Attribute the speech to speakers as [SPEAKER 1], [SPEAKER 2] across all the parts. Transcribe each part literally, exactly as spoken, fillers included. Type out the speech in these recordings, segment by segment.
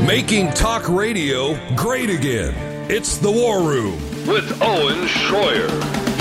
[SPEAKER 1] Making talk radio great again. It's The War Room with Owen Schroyer.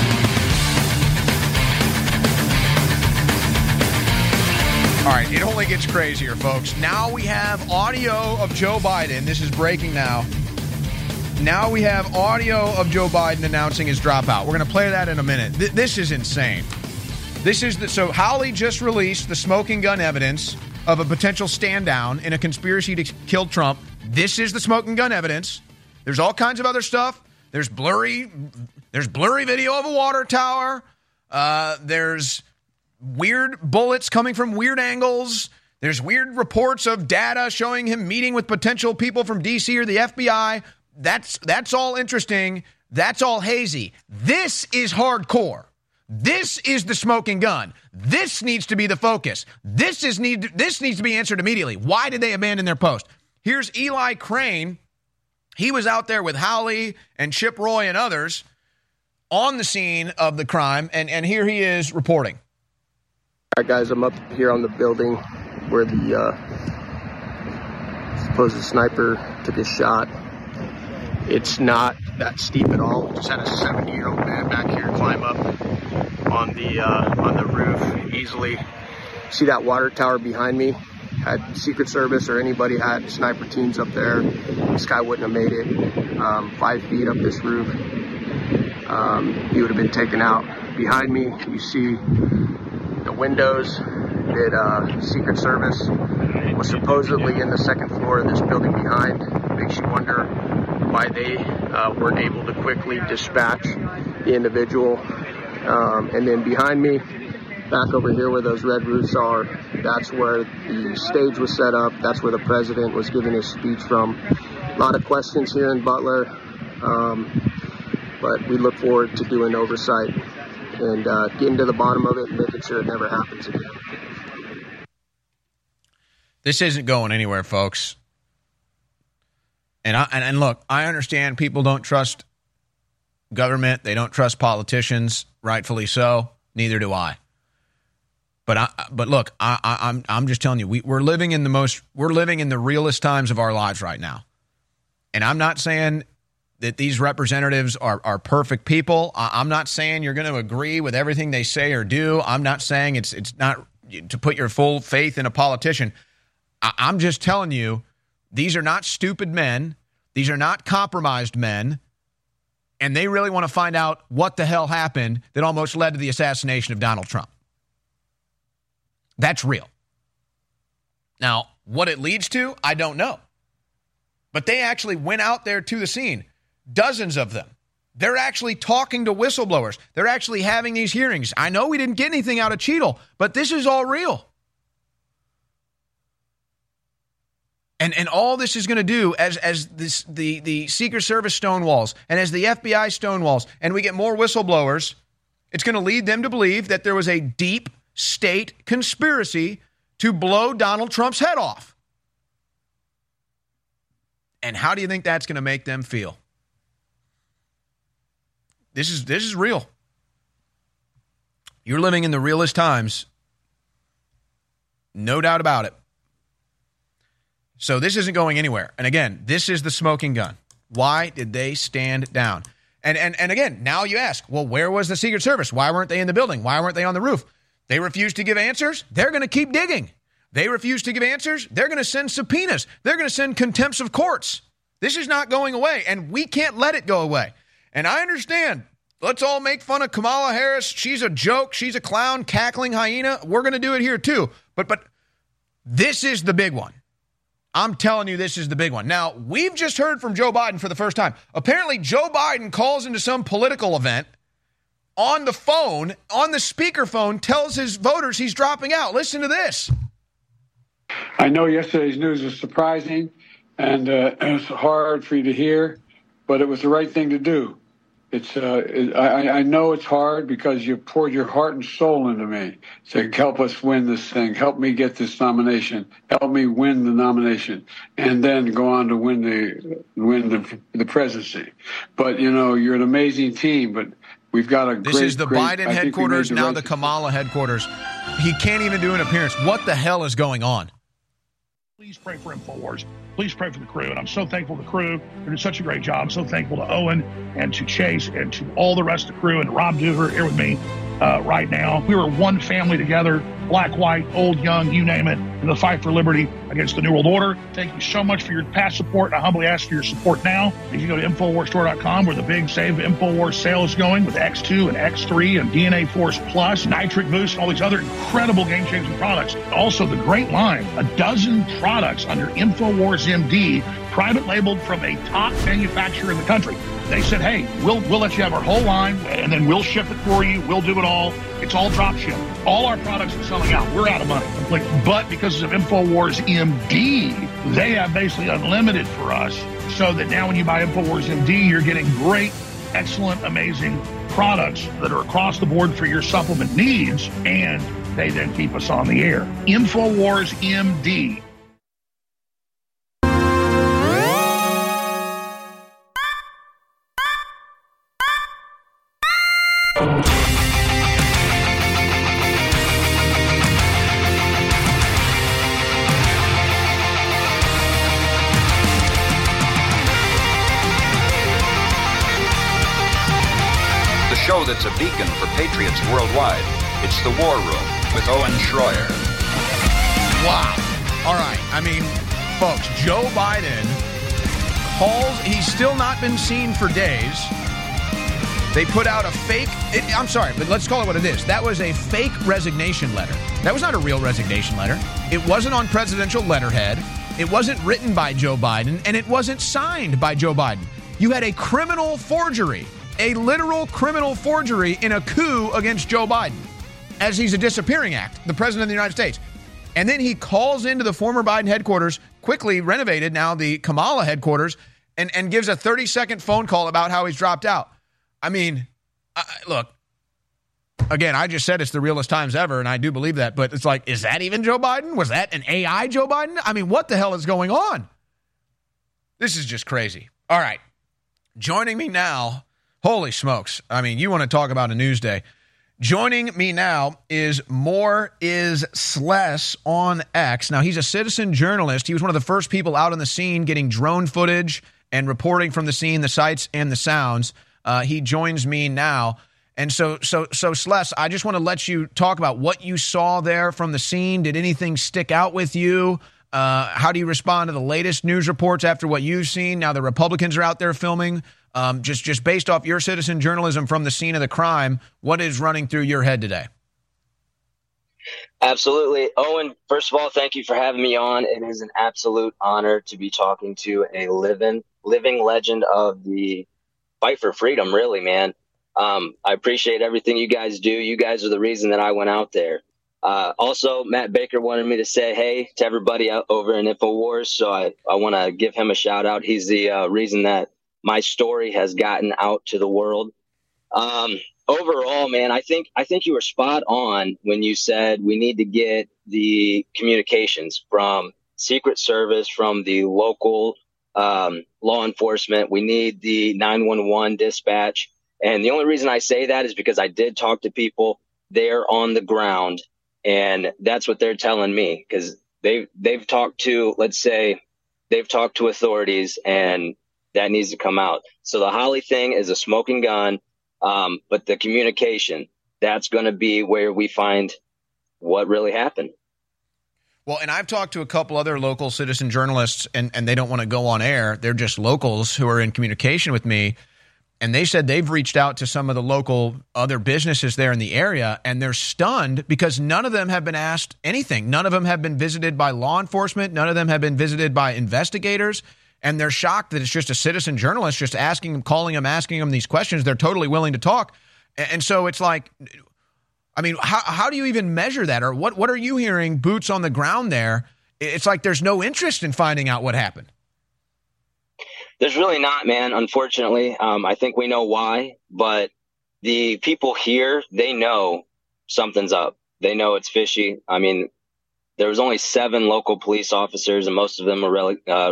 [SPEAKER 2] All right, it only gets crazier, folks. Now we have audio of Joe Biden. This is breaking now. Now we have audio of Joe Biden announcing his dropout. We're going to play that in a minute. Th- this is insane. This is the, so Hawley just released the smoking gun evidence of a potential stand down in a conspiracy to kill Trump. This is the smoking gun evidence. There's all kinds of other stuff. There's blurry, there's blurry video of a water tower. Uh, there's weird bullets coming from weird angles. There's weird reports of data showing him meeting with potential people from D C or the F B I. That's that's all interesting. That's all hazy. This is hardcore. This is the smoking gun. This needs to be the focus. This is need this needs to be answered immediately. Why did they abandon their post? Here's Eli Crane. He was out there with Hawley and Chip Roy and others on the scene of the crime, and, and here he is reporting.
[SPEAKER 3] All right, guys, I'm up here on the building where the uh, supposed sniper took his shot. It's not that steep at all. Just had a seventy-year-old man back here climb up on the uh, on the roof easily. See that water tower behind me? Had Secret Service or anybody had sniper teams up there, this guy wouldn't have made it. Um, five feet up this roof, um, he would have been taken out. Behind me, you see the windows that uh, Secret Service was supposedly in the second floor of this building behind. Makes you wonder why they uh, weren't able to quickly dispatch the individual. Um, and then behind me, back over here where those red roofs are, that's where the stage was set up. That's where the president was giving his speech from. A lot of questions here in Butler, um, but we look forward to doing oversight and uh, getting to the bottom of it and making sure it never happens again.
[SPEAKER 2] This isn't going anywhere, folks. And, I, and and look, I understand people don't trust government. They don't trust politicians, rightfully so. Neither do I. But I, but look, I, I, I'm I'm just telling you, we, we're living in the most we're living in the realest times of our lives right now. And I'm not saying that these representatives are are perfect people. I, I'm not saying you're going to agree with everything they say or do. I'm not saying it's it's not to put your full faith in a politician. I, I'm just telling you, these are not stupid men. These are not compromised men. And they really want to find out what the hell happened that almost led to the assassination of Donald Trump. That's real. Now, what it leads to, I don't know. But they actually went out there to the scene, dozens of them. They're actually talking to whistleblowers. They're actually having these hearings. I know we didn't get anything out of Cheadle, but this is all real. And and all this is going to do as as this the, the Secret Service stonewalls and as the F B I stonewalls and we get more whistleblowers, it's going to lead them to believe that there was a deep state conspiracy to blow Donald Trump's head off. And how do you think that's going to make them feel? This is this is real. You're living in the realest times. No doubt about it. So this isn't going anywhere. And again, this is the smoking gun. Why did they stand down? And and and again, now you ask, well, where was the Secret Service? Why weren't they in the building? Why weren't they on the roof? They refuse to give answers. They're going to keep digging. They refuse to give answers. They're going to send subpoenas. They're going to send contempts of courts. This is not going away, and we can't let it go away. And I understand. Let's all make fun of Kamala Harris. She's a joke. She's a clown, cackling hyena. We're going to do it here too. But but this is the big one. I'm telling you, this is the big one. Now, we've just heard from Joe Biden for the first time. Apparently, Joe Biden calls into some political event on the phone, on the speakerphone, tells his voters he's dropping out. Listen to this.
[SPEAKER 4] I know yesterday's news was surprising, and uh, it was hard for you to hear, but it was the right thing to do. It's uh, it, I, I know it's hard because you poured your heart and soul into me to help us win this thing, help me get this nomination, help me win the nomination, and then go on to win the win the, the presidency. But, you know, you're an amazing team, but we've got a
[SPEAKER 2] this
[SPEAKER 4] great...
[SPEAKER 2] This is the
[SPEAKER 4] great,
[SPEAKER 2] Biden headquarters, the now right the Kamala headquarters. He can't even do an appearance. What the hell is going on?
[SPEAKER 5] Please pray for InfoWars. Please pray for the crew. And I'm so thankful to the crew. They're doing such a great job. I'm so thankful to Owen and to Chase and to all the rest of the crew and Rob Duher here with me uh, right now. We were one family together, black, white, old, young, you name it, in the fight for liberty against the New World Order. Thank you so much for your past support. I humbly ask for your support now. If you go to Infowars Store dot com, where the big Save Infowars sale is going with X two and X three and D N A Force Plus, Nitric Boost, and all these other incredible game-changing products. Also, the great line, a dozen products under Infowars M D, private labeled from a top manufacturer in the country. They said, hey, we'll we'll let you have our whole line, and then we'll ship it for you. We'll do it all. It's all drop ship. All our products are selling out. We're out of money completely. But because of Infowars M D, they have basically unlimited for us, so that now when you buy Infowars M D, you're getting great, excellent, amazing products that are across the board for your supplement needs, and they then keep us on the air. Infowars M D.
[SPEAKER 6] Show that's a beacon for patriots worldwide. It's The War Room with Owen Schroyer.
[SPEAKER 2] Wow. All right. I mean, folks, Joe Biden calls. He's still not been seen for days. They put out a fake. It, I'm sorry, but let's call it what it is. That was a fake resignation letter. That was not a real resignation letter. It wasn't on presidential letterhead. It wasn't written by Joe Biden, and it wasn't signed by Joe Biden. You had a criminal forgery. A literal criminal forgery in a coup against Joe Biden, as he's a disappearing act, the president of the United States. And then he calls into the former Biden headquarters, quickly renovated now the Kamala headquarters, and, and gives a thirty-second phone call about how he's dropped out. I mean, uh, look, again, I just said it's the realest times ever, and I do believe that. But it's like, is that even Joe Biden? Was that an A I Joe Biden? I mean, what the hell is going on? This is just crazy. All right. Joining me now... Holy smokes. I mean, you want to talk about a news day. Joining me now is More Is Sless on X. Now, he's a citizen journalist. He was one of the first people out on the scene getting drone footage and reporting from the scene, the sights and the sounds. Uh, he joins me now. And so, so, so Sless, I just want to let you talk about what you saw there from the scene. Did anything stick out with you? Uh, how do you respond to the latest news reports after what you've seen? Now the Republicans are out there filming. Um, just, just based off your citizen journalism from the scene of the crime, what is running through your head today?
[SPEAKER 7] Absolutely. Owen, first of all, thank you for having me on. It is an absolute honor to be talking to a living, living legend of the fight for freedom, really, man. Um, I appreciate everything you guys do. You guys are the reason that I went out there. Uh, also, Matt Baker wanted me to say hey to everybody out over in InfoWars, so I, I want to give him a shout out. He's the uh, reason that my story has gotten out to the world. Um, overall, man, I think I think you were spot on when you said we need to get the communications from Secret Service, from the local um, law enforcement. We need the nine one one dispatch. And the only reason I say that is because I did talk to people there on the ground, and that's what they're telling me, because they've, they've talked to, let's say, they've talked to authorities, and that needs to come out. So the Holly thing is a smoking gun, um, but the communication, that's going to be where we find what really happened.
[SPEAKER 2] Well, and I've talked to a couple other local citizen journalists, and, and they don't want to go on air. They're just locals who are in communication with me. And they said they've reached out to some of the local other businesses there in the area, and they're stunned because none of them have been asked anything. None of them have been visited by law enforcement. None of them have been visited by investigators. And they're shocked that it's just a citizen journalist just asking them, calling them, asking them these questions. They're totally willing to talk. And so it's like, I mean, how how do you even measure that? Or what, what are you hearing, boots on the ground there? It's like there's no interest in finding out what happened.
[SPEAKER 7] There's really not, man, unfortunately. Um, I think we know why. But the people here, they know something's up. They know it's fishy. I mean, there was only seven local police officers, and most of them were really, uh,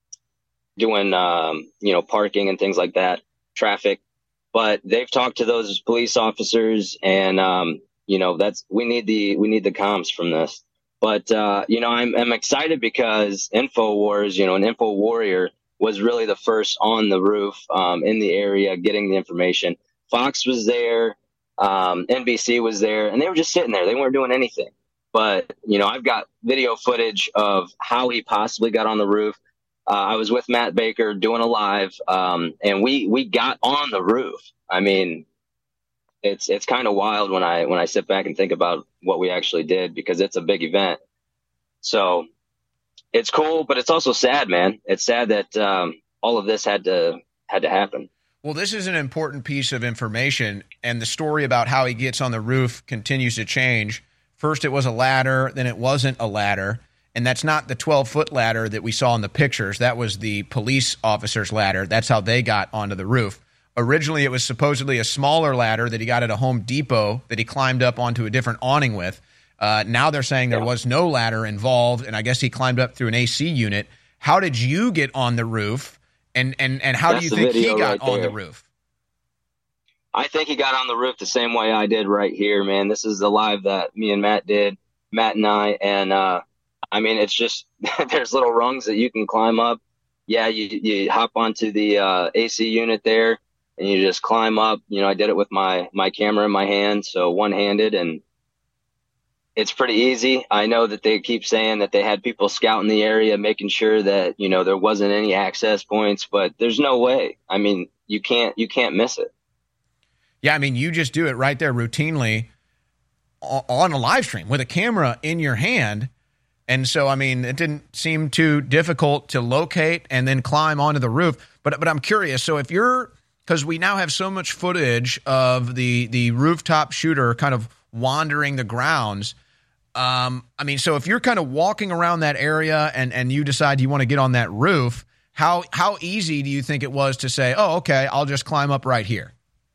[SPEAKER 7] doing, um, you know, parking and things like that, traffic. But they've talked to those police officers, and, um, you know, that's we need the we need the comms from this. But, uh, you know, I'm, I'm excited because InfoWars, you know, an Info Warrior was really the first on the roof um, in the area getting the information. Fox was there. Um, N B C was there, and they were just sitting there. They weren't doing anything. But, you know, I've got video footage of how he possibly got on the roof. Uh, I was with Matt Baker doing a live, um, and we, we got on the roof. I mean, it's it's kind of wild when I when I sit back and think about what we actually did, because it's a big event. So it's cool, but it's also sad, man. It's sad that um, all of this had to had to happen.
[SPEAKER 2] Well, this is an important piece of information, and the story about how he gets on the roof continues to change. First, it was a ladder, then it wasn't a ladder, and that's not the twelve-foot ladder that we saw in the pictures. That was the police officer's ladder. That's how they got onto the roof. Originally, it was supposedly a smaller ladder that he got at a Home Depot that he climbed up onto a different awning with. Uh, now they're saying there was no ladder involved, and I guess he climbed up through an A C unit. How did you get on the roof, and, and, and how
[SPEAKER 7] That's
[SPEAKER 2] do you think he got
[SPEAKER 7] right
[SPEAKER 2] on the roof?
[SPEAKER 7] I think he got on the roof the same way I did right here, man. This is the live that me and Matt did, Matt and I, and uh, I mean, it's just there's little rungs that you can climb up. Yeah, you you hop onto the uh, A C unit there, and you just climb up. You know, I did it with my my camera in my hand, so one-handed, and it's pretty easy. I know that they keep saying that they had people scouting the area, making sure that, you know, there wasn't any access points, but there's no way. I mean, you can't you can't miss it.
[SPEAKER 2] Yeah, I mean, you just do it right there routinely on a live stream with a camera in your hand. And so, I mean, it didn't seem too difficult to locate and then climb onto the roof. But but I'm curious. So if you're, because we now have so much footage of the, the rooftop shooter kind of wandering the grounds. Um, I mean, so if you're kind of walking around that area and, and you decide you want to get on that roof, how how easy do you think it was to say, oh, okay, I'll just climb up right here?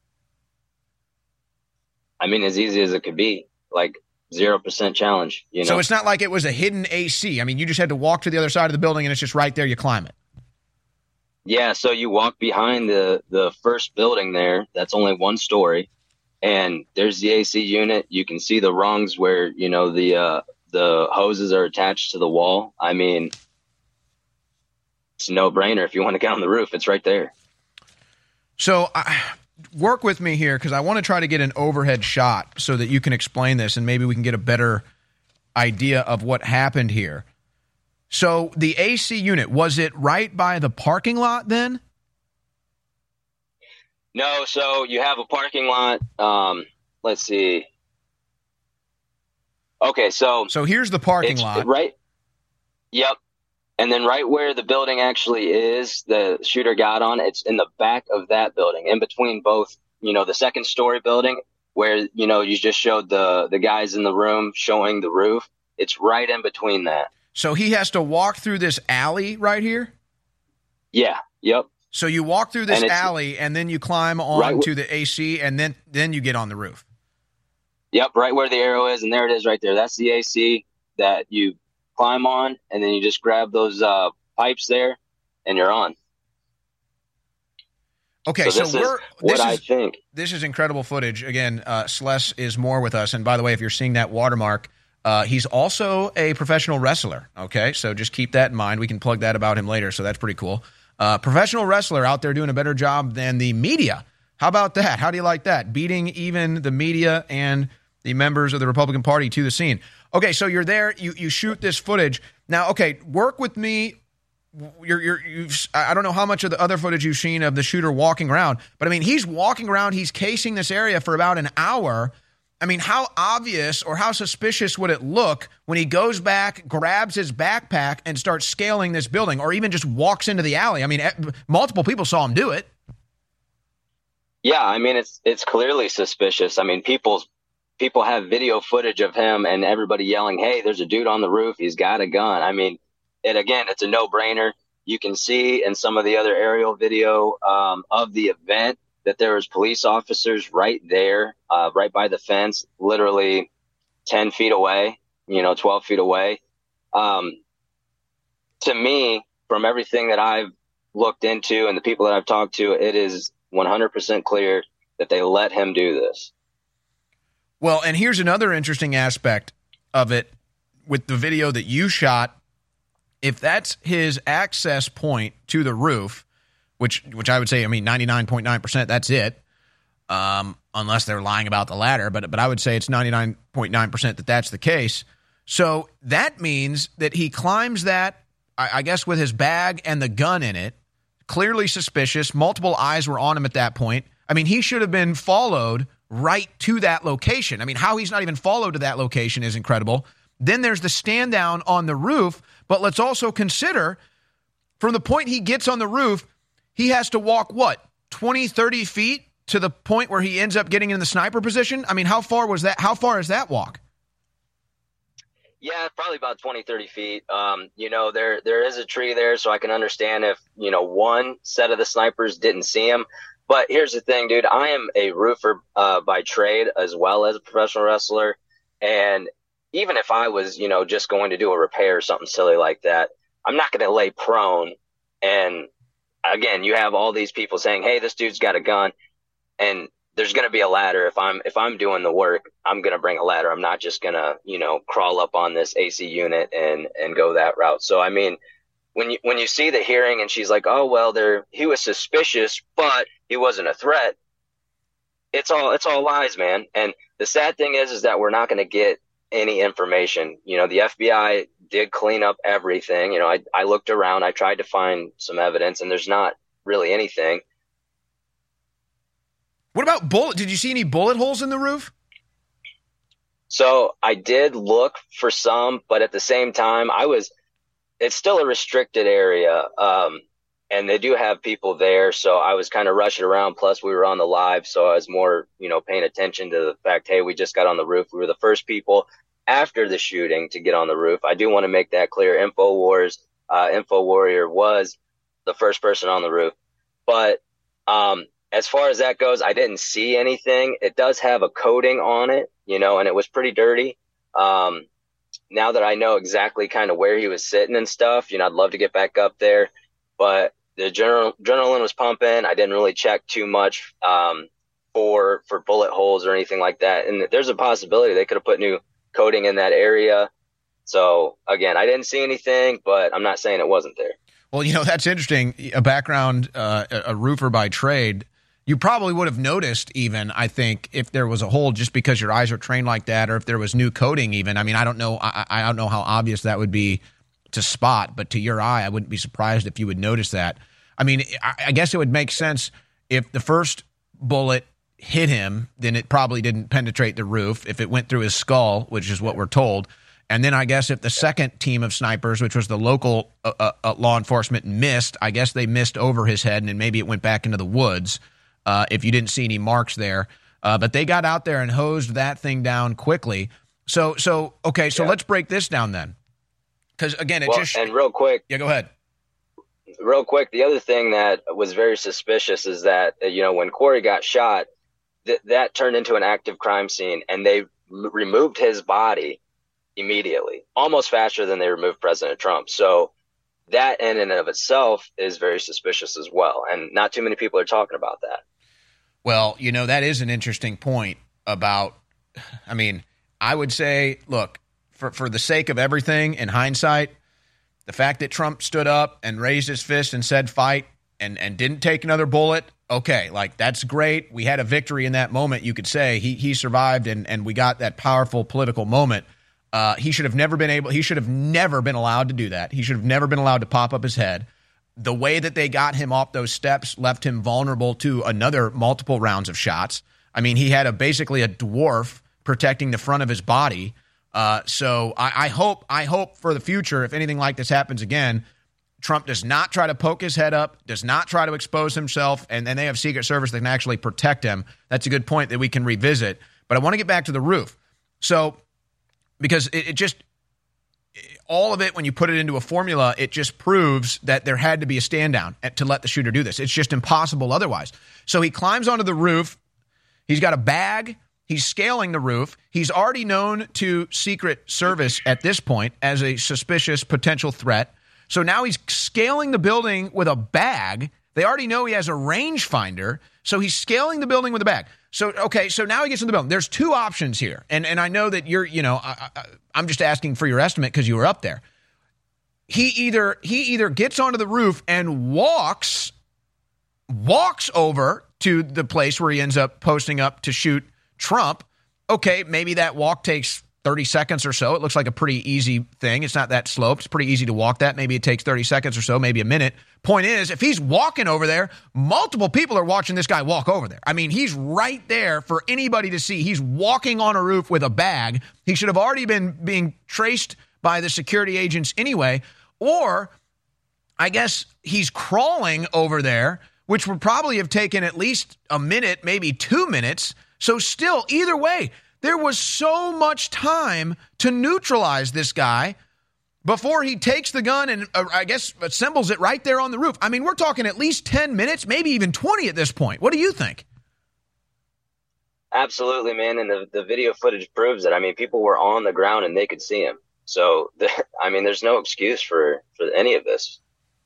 [SPEAKER 7] I mean, as easy as it could be, like zero percent challenge. You know?
[SPEAKER 2] So it's not like it was a hidden A C. I mean, you just had to walk to the other side of the building and it's just right there. You climb it.
[SPEAKER 7] Yeah. So you walk behind the, the first building there. That's only one story. And there's the A C unit. You can see the rungs where, you know, the, uh, the hoses are attached to the wall. I mean, it's a no brainer. If you want to get on the roof, it's right there.
[SPEAKER 2] So I, work with me here, because I want to try to get an overhead shot so that you can explain this and maybe we can get a better idea of what happened here. So the A C unit, was it right by the parking lot then?
[SPEAKER 7] No, so you have a parking lot. Um, let's see. Okay, so
[SPEAKER 2] so here's the parking lot,
[SPEAKER 7] right? Yep. And then right where the building actually is, the shooter got on, it's in the back of that building, in between both, you know, the second story building where, you know, you just showed the, the guys in the room showing the roof. It's right in between that.
[SPEAKER 2] So he has to walk through this alley right here?
[SPEAKER 7] Yeah. Yep.
[SPEAKER 2] So you walk through this
[SPEAKER 7] and
[SPEAKER 2] alley and then you climb on right to the A C and then, then you get on the roof.
[SPEAKER 7] Yep. Right where the arrow is. And there it is right there. That's the A C that you climb on, and then you just grab those uh, pipes there, and you're on.
[SPEAKER 2] Okay, so,
[SPEAKER 7] so
[SPEAKER 2] we're
[SPEAKER 7] what
[SPEAKER 2] this
[SPEAKER 7] I
[SPEAKER 2] is,
[SPEAKER 7] think.
[SPEAKER 2] This is incredible footage. Again, uh, Sless is more with us, and by the way, if you're seeing that watermark, uh, he's also a professional wrestler. Okay, so just keep that in mind. We can plug that about him later, so that's pretty cool. Uh, professional wrestler out there doing a better job than the media. How about that? How do you like that? Beating even the media and the members of the Republican Party to the scene. Okay, so you're there, you you shoot this footage. Now, okay, work with me. You're, you're, you've, I don't know how much of the other footage you've seen of the shooter walking around, but I mean, he's walking around, he's casing this area for about an hour. I mean, how obvious or how suspicious would it look when he goes back, grabs his backpack, and starts scaling this building, or even just walks into the alley? I mean, multiple people saw him do it.
[SPEAKER 7] Yeah, I mean, it's it's clearly suspicious. I mean, people's People have video footage of him and everybody yelling, hey, there's a dude on the roof. He's got a gun. I mean, and again, it's a no-brainer. You can see in some of the other aerial video um, of the event that there was police officers right there, uh, right by the fence, literally ten feet away, you know, twelve feet away. Um, to me, from everything that I've looked into and the people that I've talked to, it is one hundred percent clear that they let him do this.
[SPEAKER 2] Well, and here's another interesting aspect of it. with the video that you shot, if that's his access point to the roof, which which I would say, I mean, ninety-nine point nine percent, that's it, um, unless they're lying about the ladder. But but I would say it's ninety-nine point nine percent that that's the case. So that means that he climbs that, I, I guess, with his bag and the gun in it, clearly suspicious. Multiple eyes were on him at that point. I mean, he should have been followed right to that location. I mean, how he's not even followed to that location is incredible. Then there's the stand down on the roof. But let's also consider, from the point he gets on the roof, he has to walk, what, twenty, thirty feet to the point where he ends up getting in the sniper position? I mean, how far was that? How far is that walk?
[SPEAKER 7] Yeah, probably about twenty, thirty feet. Um, you know, there there is a tree there, so I can understand if, you know, one set of the snipers didn't see him. But here's the thing, dude. I am a roofer uh, by trade as well as a professional wrestler. And even if I was, you know, just going to do a repair or something silly like that, I'm not going to lay prone. And again, you have all these people saying, hey, this dude's got a gun. And there's going to be a ladder. If I'm if I'm doing the work, I'm going to bring a ladder. I'm not just going to, you know, crawl up on this A C unit and and go that route. So, I mean, when you when you see the hearing and she's like, oh, well, there he was suspicious, but he wasn't a threat. It's all it's all lies, man. And the sad thing is, is that we're not going to get any information. You know, the F B I did clean up everything. You know, I I looked around. I tried to find some evidence, and there's not really anything.
[SPEAKER 2] What about bullet? Did you see any bullet holes in the roof?
[SPEAKER 7] So I did look for some, but at the same time, I was, it's still a restricted area. Um, and they do have people there. So I was kind of rushing around. Plus we were on the live. So I was more, you know, paying attention to the fact, hey, we just got on the roof. We were the first people after the shooting to get on the roof. I do want to make that clear. InfoWars, uh, Info Warrior was the first person on the roof. But, um, as far as that goes, I didn't see anything. It does have a coating on it, you know, and it was pretty dirty. Um, now that I know exactly kind of where he was sitting and stuff, you know, I'd love to get back up there, but the general adrenaline was pumping. I didn't really check too much, um, for, for bullet holes or anything like that. And there's a possibility they could have put new coating in that area. So again, I didn't see anything, but I'm not saying it wasn't there.
[SPEAKER 2] Well, you know, that's interesting. A background, uh, a roofer by trade. You probably would have noticed even, I think, if there was a hole just because your eyes are trained like that, or if there was new coating even. I mean, I don't know. I, I don't know how obvious that would be to spot, but to your eye, I wouldn't be surprised if you would notice that. I mean, I, I guess it would make sense if the first bullet hit him, then it probably didn't penetrate the roof. If it went through his skull, which is what we're told. And then I guess if the second team of snipers, which was the local uh, uh, law enforcement, missed, I guess they missed over his head, and then maybe it went back into the woods. Uh, if you didn't see any marks there. Uh, but they got out there and hosed that thing down quickly. So, so okay, so yeah. Let's break this down then. Because, again, it
[SPEAKER 7] well,
[SPEAKER 2] just...
[SPEAKER 7] And real quick...
[SPEAKER 2] Yeah, go ahead.
[SPEAKER 7] Real quick, the other thing that was very suspicious is that, you know, when Corey got shot, th- that turned into an active crime scene, and they l- removed his body immediately, almost faster than they removed President Trump. So that in and of itself is very suspicious as well. And not too many people are talking about that.
[SPEAKER 2] Well, you know, that is an interesting point about, I mean, I would say, look, for, for the sake of everything, in hindsight, the fact that Trump stood up and raised his fist and said fight and, and didn't take another bullet, okay, like, that's great. We had a victory in that moment, you could say. He he survived, and, and we got that powerful political moment. Uh, he should have never been able, he should have never been allowed to do that. He should have never been allowed to pop up his head. The way that they got him off those steps left him vulnerable to another multiple rounds of shots. I mean, he had a basically a dwarf protecting the front of his body. Uh, so I, I hope I hope for the future, if anything like this happens again, Trump does not try to poke his head up, does not try to expose himself, and then they have Secret Service that can actually protect him. That's a good point that we can revisit. But I want to get back to the roof. So because it, it just... all of it, when you put it into a formula, it just proves that there had to be a stand down to let the shooter do this. It's just impossible otherwise. So he climbs onto the roof. He's got a bag. He's scaling the roof. He's already known to Secret Service at this point as a suspicious potential threat. So now he's scaling the building with a bag. They already know he has a rangefinder. So he's scaling the building with a bag. So, okay, so now he gets in the building. There's two options here. And and I know that you're, you know, I, I, I'm just asking for your estimate because you were up there. He either he either gets onto the roof and walks, walks over to the place where he ends up posting up to shoot Trump. Okay, maybe that walk takes thirty seconds or so. It looks like a pretty easy thing. It's not that sloped. It's pretty easy to walk that. Maybe it takes thirty seconds or so, maybe a minute. Point is, if he's walking over there, multiple people are watching this guy walk over there. I mean, he's right there for anybody to see. He's walking on a roof with a bag. He should have already been being traced by the security agents anyway. Or I guess he's crawling over there, which would probably have taken at least a minute, maybe two minutes. So still, either way, there was so much time to neutralize this guy before he takes the gun and, uh, I guess, assembles it right there on the roof. I mean, we're talking at least ten minutes, maybe even twenty at this point. What do you think?
[SPEAKER 7] Absolutely, man. And the, the video footage proves it. I mean, people were on the ground and they could see him. So, the, I mean, there's no excuse for, for any of this.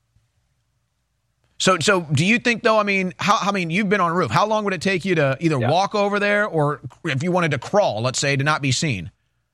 [SPEAKER 2] So, so do you think, though, I mean, how, I mean, you've been on a roof. How long would it take you to either yeah. walk over there or if you wanted to crawl, let's say, to not be seen?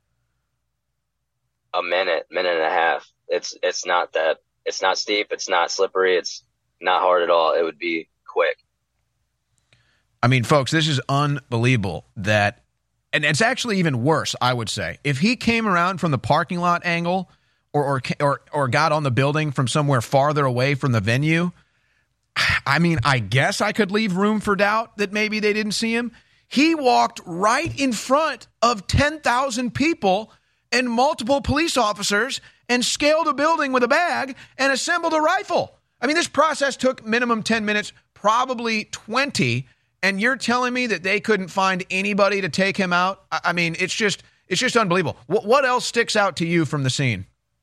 [SPEAKER 7] A minute, minute and a half. It's, it's not that, it's not steep. It's not slippery. It's not hard at all. It would be quick.
[SPEAKER 2] I mean, folks, this is unbelievable that, and it's actually even worse, I would say. If he came around from the parking lot angle or, or, or, or got on the building from somewhere farther away from the venue, I mean, I guess I could leave room for doubt that maybe they didn't see him. He walked right in front of ten thousand people and multiple police officers and scaled a building with a bag and assembled a rifle. I mean, this process took minimum ten minutes, probably twenty, and you're telling me that they couldn't find anybody to take him out? I mean, it's just it's just unbelievable. What, what else sticks out to you from the scene?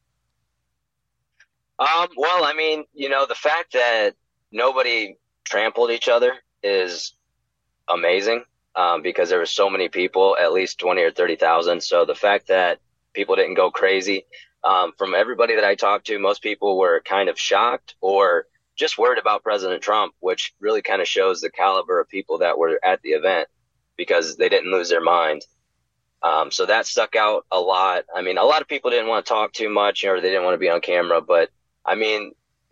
[SPEAKER 7] Um, well, I mean, you know, the fact that nobody trampled each other is amazing um, because there were so many people, at least twenty or thirty thousand. So the fact that people didn't go crazy, um, from everybody that I talked to, most people were kind of shocked or just worried about President Trump, which really kind of shows the caliber of people that were at the event because they didn't lose their mind. Um, so that stuck out a lot. I mean, a lot of people didn't want to talk too much or they didn't want to be on camera, but I mean,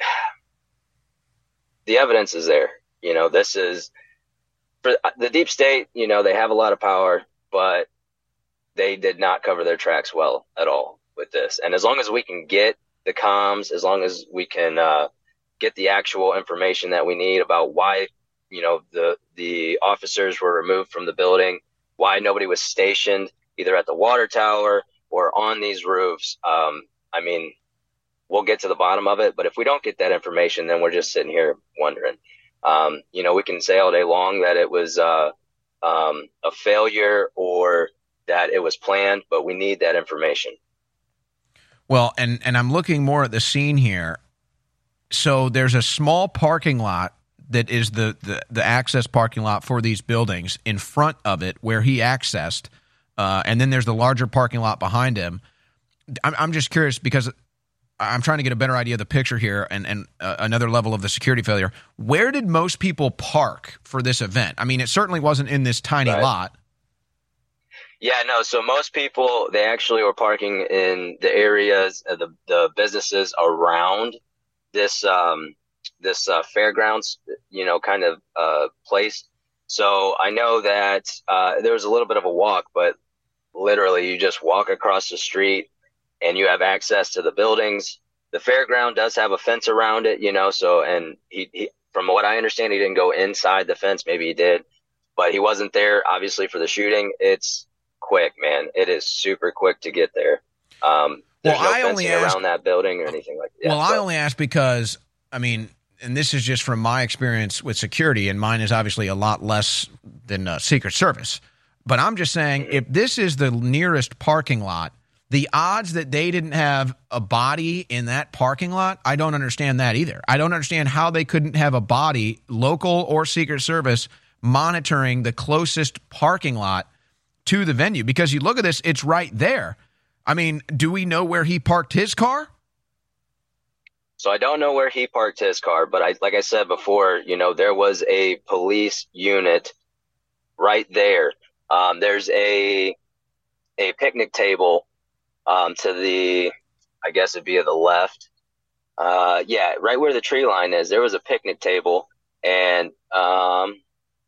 [SPEAKER 7] the evidence is there. You know, this is for the deep state, you know, they have a lot of power, but they did not cover their tracks well at all with this. And as long as we can get the comms, as long as we can uh, get the actual information that we need about why, you know, the, the officers were removed from the building, why nobody was stationed either at the water tower or on these roofs. Um, I mean, we'll get to the bottom of it, but if we don't get that information, then we're just sitting here wondering. Um, you know, we can say all day long that it was uh, um, a failure or that it was planned, but we need that information.
[SPEAKER 2] Well, and, and I'm looking more at the scene here. So there's a small parking lot that is the, the, the access parking lot for these buildings in front of it where he accessed, uh, and then there's the larger parking lot behind him. I'm, I'm just curious because I'm trying to get a better idea of the picture here and, and uh, another level of the security failure. Where did most people park for this event? I mean, it certainly wasn't in this tiny
[SPEAKER 7] right.
[SPEAKER 2] lot.
[SPEAKER 7] Yeah, no. So most people, they actually were parking in the areas, uh, the the businesses around this um, this uh, fairgrounds, you know, kind of uh, place. So I know that uh, there was a little bit of a walk, but literally you just walk across the street and you have access to the buildings. The fairground does have a fence around it, you know, so, and he, he from what I understand, he didn't go inside the fence. Maybe he did, but he wasn't there, obviously, for the shooting. It's quick, man. It is super quick to get there. Um, there's
[SPEAKER 2] well,
[SPEAKER 7] no
[SPEAKER 2] I
[SPEAKER 7] fencing
[SPEAKER 2] only asked,
[SPEAKER 7] around that building or anything like that.
[SPEAKER 2] Well,
[SPEAKER 7] so.
[SPEAKER 2] I only asked because, I mean, and this is just from my experience with security, and mine is obviously a lot less than uh, Secret Service. But I'm just saying, mm-hmm. if this is the nearest parking lot, the odds that they didn't have a body in that parking lot, I don't understand that either. I don't understand how they couldn't have a body, local or Secret Service, monitoring the closest parking lot to the venue. Because you look at this, it's right there. I mean, do we know where he parked his car?
[SPEAKER 7] So I don't know where he parked his car, but I, like I said before, you know, there was a police unit right there. Um, there's a, a picnic table, um, to the, I guess it'd be to the left. Uh, yeah, right where the tree line is, there was a picnic table, and, um,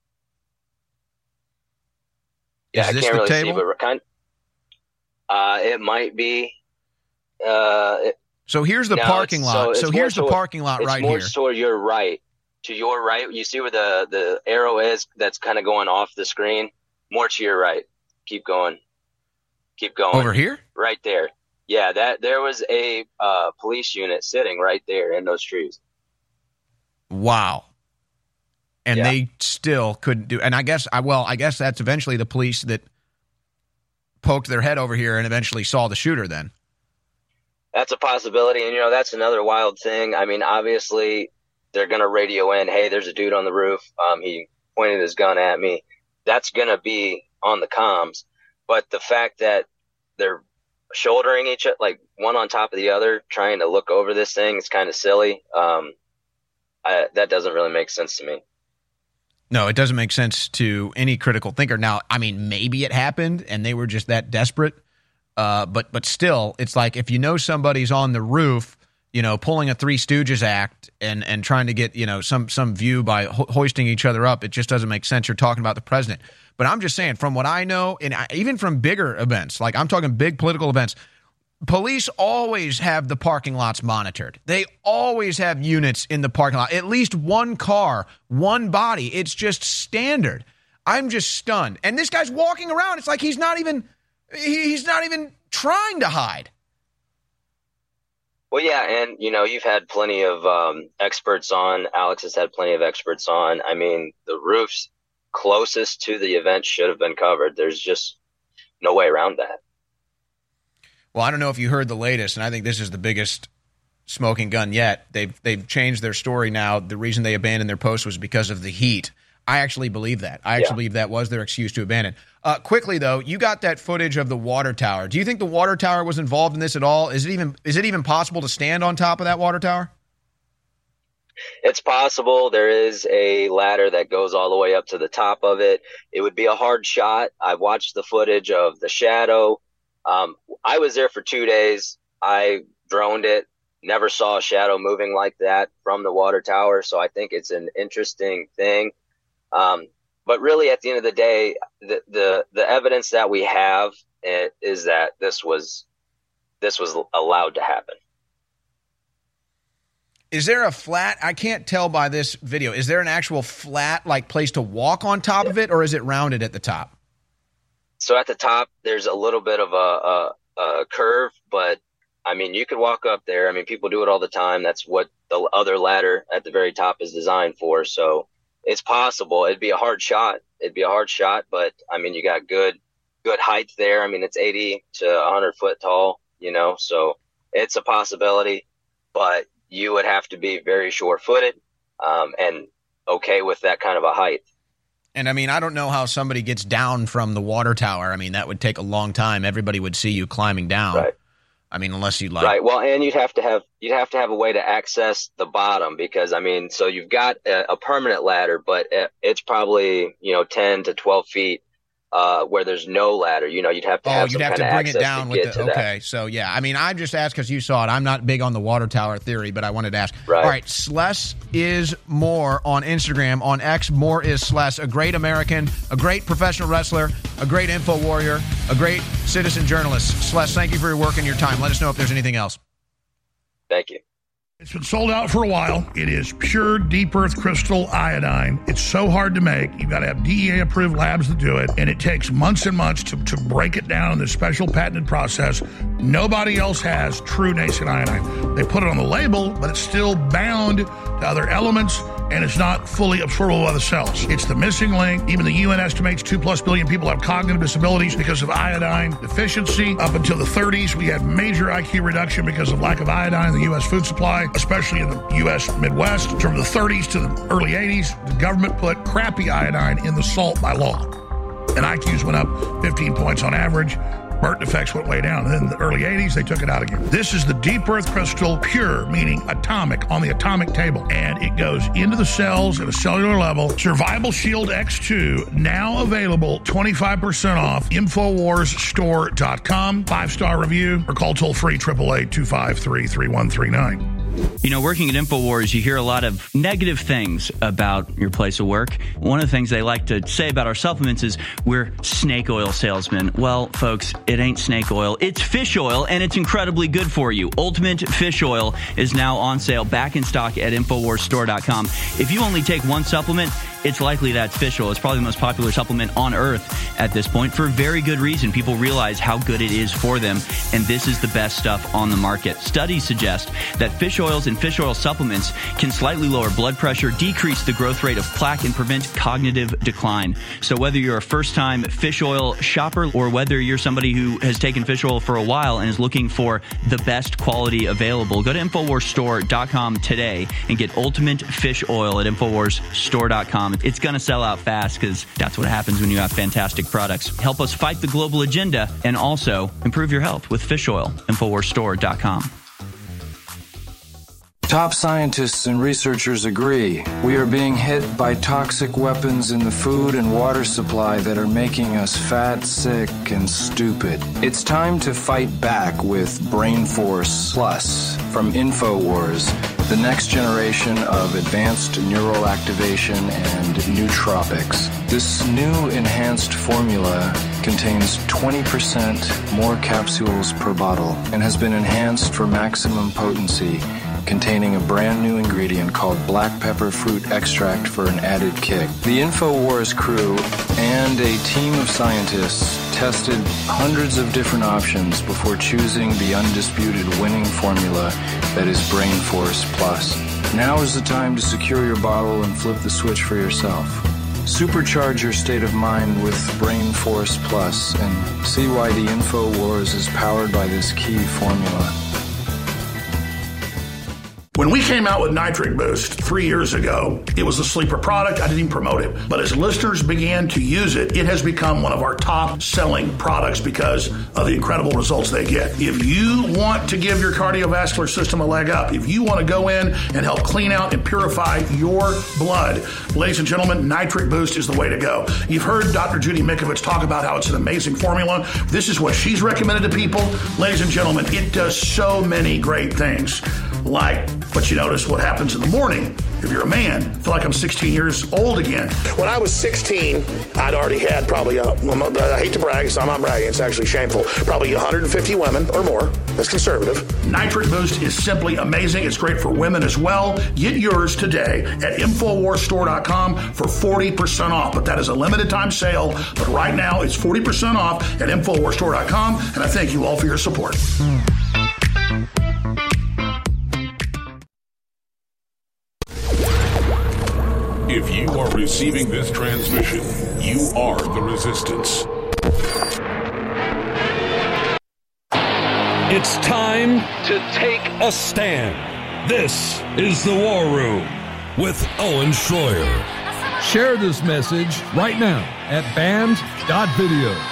[SPEAKER 7] yeah,
[SPEAKER 2] is this
[SPEAKER 7] I can't
[SPEAKER 2] the
[SPEAKER 7] really
[SPEAKER 2] table?
[SPEAKER 7] see, but kind uh, it might be, uh, it,
[SPEAKER 2] So here's the
[SPEAKER 7] no,
[SPEAKER 2] parking lot. So, so here's the
[SPEAKER 7] toward,
[SPEAKER 2] parking lot right
[SPEAKER 7] it's more
[SPEAKER 2] here.
[SPEAKER 7] toward your right. To your right, you see where the, the arrow is that's kind of going off the screen? More to your right. Keep going. Keep going.
[SPEAKER 2] Over here?
[SPEAKER 7] Right there. Yeah, that there was a uh, police unit sitting right there in those trees.
[SPEAKER 2] Wow. And
[SPEAKER 7] Yeah.
[SPEAKER 2] they still couldn't do. And I guess I well, I guess that's eventually the police that poked their head over here and eventually saw the shooter. Then
[SPEAKER 7] That's a possibility, and you know that's another wild thing. I mean, obviously they're gonna radio in, "Hey, there's a dude on the roof. Um, he pointed his gun at me." That's gonna be on the comms. But the fact that they're shouldering each other, like one on top of the other, trying to look over this thing, is kind of silly. Um, I, that doesn't really make sense to me.
[SPEAKER 2] no, it doesn't make sense to any critical thinker. Now, I mean, maybe it happened and they were just that desperate. Uh, but but still, it's like if you know somebody's on the roof, you know, pulling a Three Stooges act and, and trying to get, you know, some some view by ho- hoisting each other up, it just doesn't make sense. You're talking about the president. But I'm just saying, from what I know, and I, even from bigger events, like I'm talking big political events, police always have the parking lots monitored. They always have units in the parking lot, at least one car, one body. It's just standard. I'm just stunned. And this guy's walking around. It's like he's not even he's not even trying to hide.
[SPEAKER 7] Well, yeah, and you know, you've had plenty of um, experts on. Alex has had plenty of experts on. I mean, the roofs closest to the event should have been covered. There's just no way around that.
[SPEAKER 2] Well, I don't know if you heard the latest, and I think this is the biggest smoking gun yet. They've they've changed their story now. The reason they abandoned their post was because of the heat. I actually believe that. I actually yeah. believe that was their excuse to abandon. Uh, quickly, though, you got that footage of the water tower. Do you think the water tower was involved in this at all? Is it even is it even possible to stand on top of that water tower?
[SPEAKER 7] It's possible. There is a ladder that goes all the way up to the top of it. It would be a hard shot. I've watched the footage of the shadow. Um, I was there for two days. I droned it. Never saw a shadow moving like that from the water tower. So I think it's an interesting thing. Um, but really, at the end of the day, the, the, the evidence that we have is that this was, this was allowed to happen.
[SPEAKER 2] Is there a flat? I can't tell by this video. Is there an actual flat, like, place to walk on top of it, or is it rounded at the top?
[SPEAKER 7] So at the top, there's a little bit of a, a, a curve, but I mean, you could walk up there. I mean, people do it all the time. That's what the other ladder at the very top is designed for. So it's possible. It'd be a hard shot. It'd be a hard shot, but I mean, you got good, good height there. I mean, it's eighty to one hundred foot tall, you know, so it's a possibility, but you would have to be very sure-footed um, and okay with that kind of a height.
[SPEAKER 2] And, I mean, I don't know how somebody gets down from the water tower. I mean, that would take a long time. Everybody would see you climbing down.
[SPEAKER 7] Right.
[SPEAKER 2] I mean, unless you like.
[SPEAKER 7] Right. Well, and you'd have to have you'd have to have a way to access the bottom because, I mean, so you've got a, a permanent ladder, but it's probably, you know, ten to twelve feet. Uh, where there's no ladder, you know, you'd have to have
[SPEAKER 2] oh,
[SPEAKER 7] some
[SPEAKER 2] you'd have
[SPEAKER 7] kind
[SPEAKER 2] to
[SPEAKER 7] of
[SPEAKER 2] bring it down with the, okay.
[SPEAKER 7] That.
[SPEAKER 2] So, yeah, I mean, I just asked because you saw it. I'm not big on the water tower theory, but I wanted to ask.
[SPEAKER 7] Right.
[SPEAKER 2] All right, Sless is More on Instagram. On X, More is Sless, a great American, a great professional wrestler, a great info warrior, a great citizen journalist. Sless, thank you for your work and your time. Let us know if there's anything else.
[SPEAKER 7] Thank you.
[SPEAKER 5] It's been sold out for a while. It is pure deep earth crystal iodine. It's so hard to make. You've got to have D E A approved labs that do it. And it takes months and months to, to break it down in this special patented process. Nobody else has true nascent iodine. They put it on the label, but it's still bound to other elements and it's not fully absorbable by the cells. It's the missing link. Even the U N estimates two plus billion people have cognitive disabilities because of iodine deficiency. Up until the thirties, we had major I Q reduction because of lack of iodine in the U S food supply, especially in the U S Midwest. From the thirties to the early eighties, the government put crappy iodine in the salt by law. And I Qs went up fifteen points on average. Burnt defects went way down. And then in the early eighties, they took it out again. This is the Deep Earth Crystal Pure, meaning atomic, on the atomic table. And it goes into the cells at a cellular level. Survival Shield X two, now available twenty-five percent off. Infowars Store dot com. Five-star review or call toll-free eight eight eight, two five three, three one three nine.
[SPEAKER 8] You know, working at InfoWars, you hear a lot of negative things about your place of work. One of the things they like to say about our supplements is we're snake oil salesmen. Well, folks, it ain't snake oil. It's fish oil, and it's incredibly good for you. Ultimate Fish Oil is now on sale, back in stock at Infowars Store dot com. If you only take one supplement, it's likely that's fish oil. It's probably the most popular supplement on earth at this point for a very good reason. People realize how good it is for them, and this is the best stuff on the market. Studies suggest that fish oils and fish oil supplements can slightly lower blood pressure, decrease the growth rate of plaque, and prevent cognitive decline. So whether you're a first-time fish oil shopper or whether you're somebody who has taken fish oil for a while and is looking for the best quality available, go to Infowars Store dot com today and get Ultimate Fish Oil at Infowars Store dot com. It's going to sell out fast because that's what happens when you have fantastic products. Help us fight the global agenda and also improve your health with fish oil. Infowars Store dot com.
[SPEAKER 9] Top scientists and researchers agree. We are being hit by toxic weapons in the food and water supply that are making us fat, sick, and stupid. It's time to fight back with Brain Force Plus from InfoWars, the next generation of advanced neural activation and nootropics. This new enhanced formula contains twenty percent more capsules per bottle and has been enhanced for maximum potency, containing a brand new ingredient called black pepper fruit extract for an added kick. The InfoWars crew and a team of scientists tested hundreds of different options before choosing the undisputed winning formula that is Brain Force Plus. Now is the time to secure your bottle and flip the switch for yourself. Supercharge your state of mind with Brain Force Plus and see why the InfoWars is powered by this key formula.
[SPEAKER 5] When we came out with Nitric Boost three years ago, it was a sleeper product. I didn't even promote it. But as listeners began to use it, it has become one of our top-selling products because of the incredible results they get. If you want to give your cardiovascular system a leg up, if you want to go in and help clean out and purify your blood, ladies and gentlemen, Nitric Boost is the way to go. You've heard Doctor Judy Mikovits talk about how it's an amazing formula. This is what she's recommended to people. Ladies and gentlemen, it does so many great things. Like, but you notice what happens in the morning. If you're a man, I feel like I'm sixteen years old again.
[SPEAKER 10] When I was sixteen, I'd already had probably, uh, I hate to brag, so I'm not bragging, it's actually shameful, probably one hundred fifty women or more. That's conservative.
[SPEAKER 5] Nitric Boost is simply amazing. It's great for women as well. Get yours today at Infowars Store dot com for forty percent off. But that is a limited time sale. But right now, it's forty percent off at Infowars Store dot com. And I thank you all for your support.
[SPEAKER 1] If you are receiving this transmission, you are the resistance. It's time to take a stand. This is the War Room with Owen Schroyer.
[SPEAKER 11] Share this message right now at band dot video.
[SPEAKER 2] All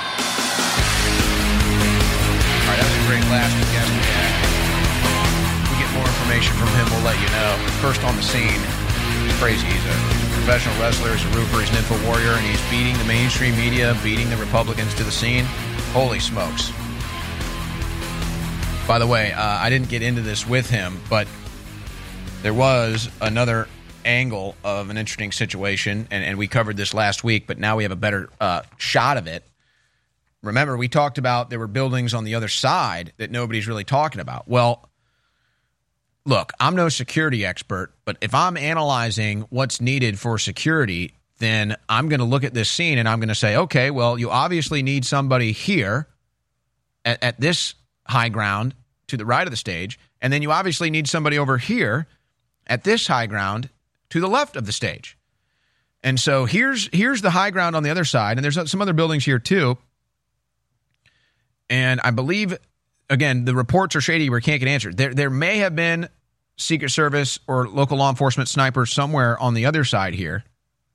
[SPEAKER 2] right, that was a great last guest we had. If we get more information from him, we'll let you know. First on the scene, he's crazy. He's a professional wrestler, he's a roofer, he's an info warrior, and he's beating the mainstream media, beating the Republicans to the scene. Holy smokes. By the way, uh, I didn't get into this with him, but there was another angle of an interesting situation, and, and we covered this last week, but now we have a better uh, shot of it. Remember, we talked about there were buildings on the other side that nobody's really talking about. Well, look, I'm no security expert, but if I'm analyzing what's needed for security, then I'm going to look at this scene and I'm going to say, okay, well, you obviously need somebody here at, at this high ground to the right of the stage, and then you obviously need somebody over here at this high ground to the left of the stage. And so here's here's the high ground on the other side, and there's some other buildings here too. And I believe, again, the reports are shady where it can't get answered. There, there may have been Secret Service or local law enforcement snipers somewhere on the other side here,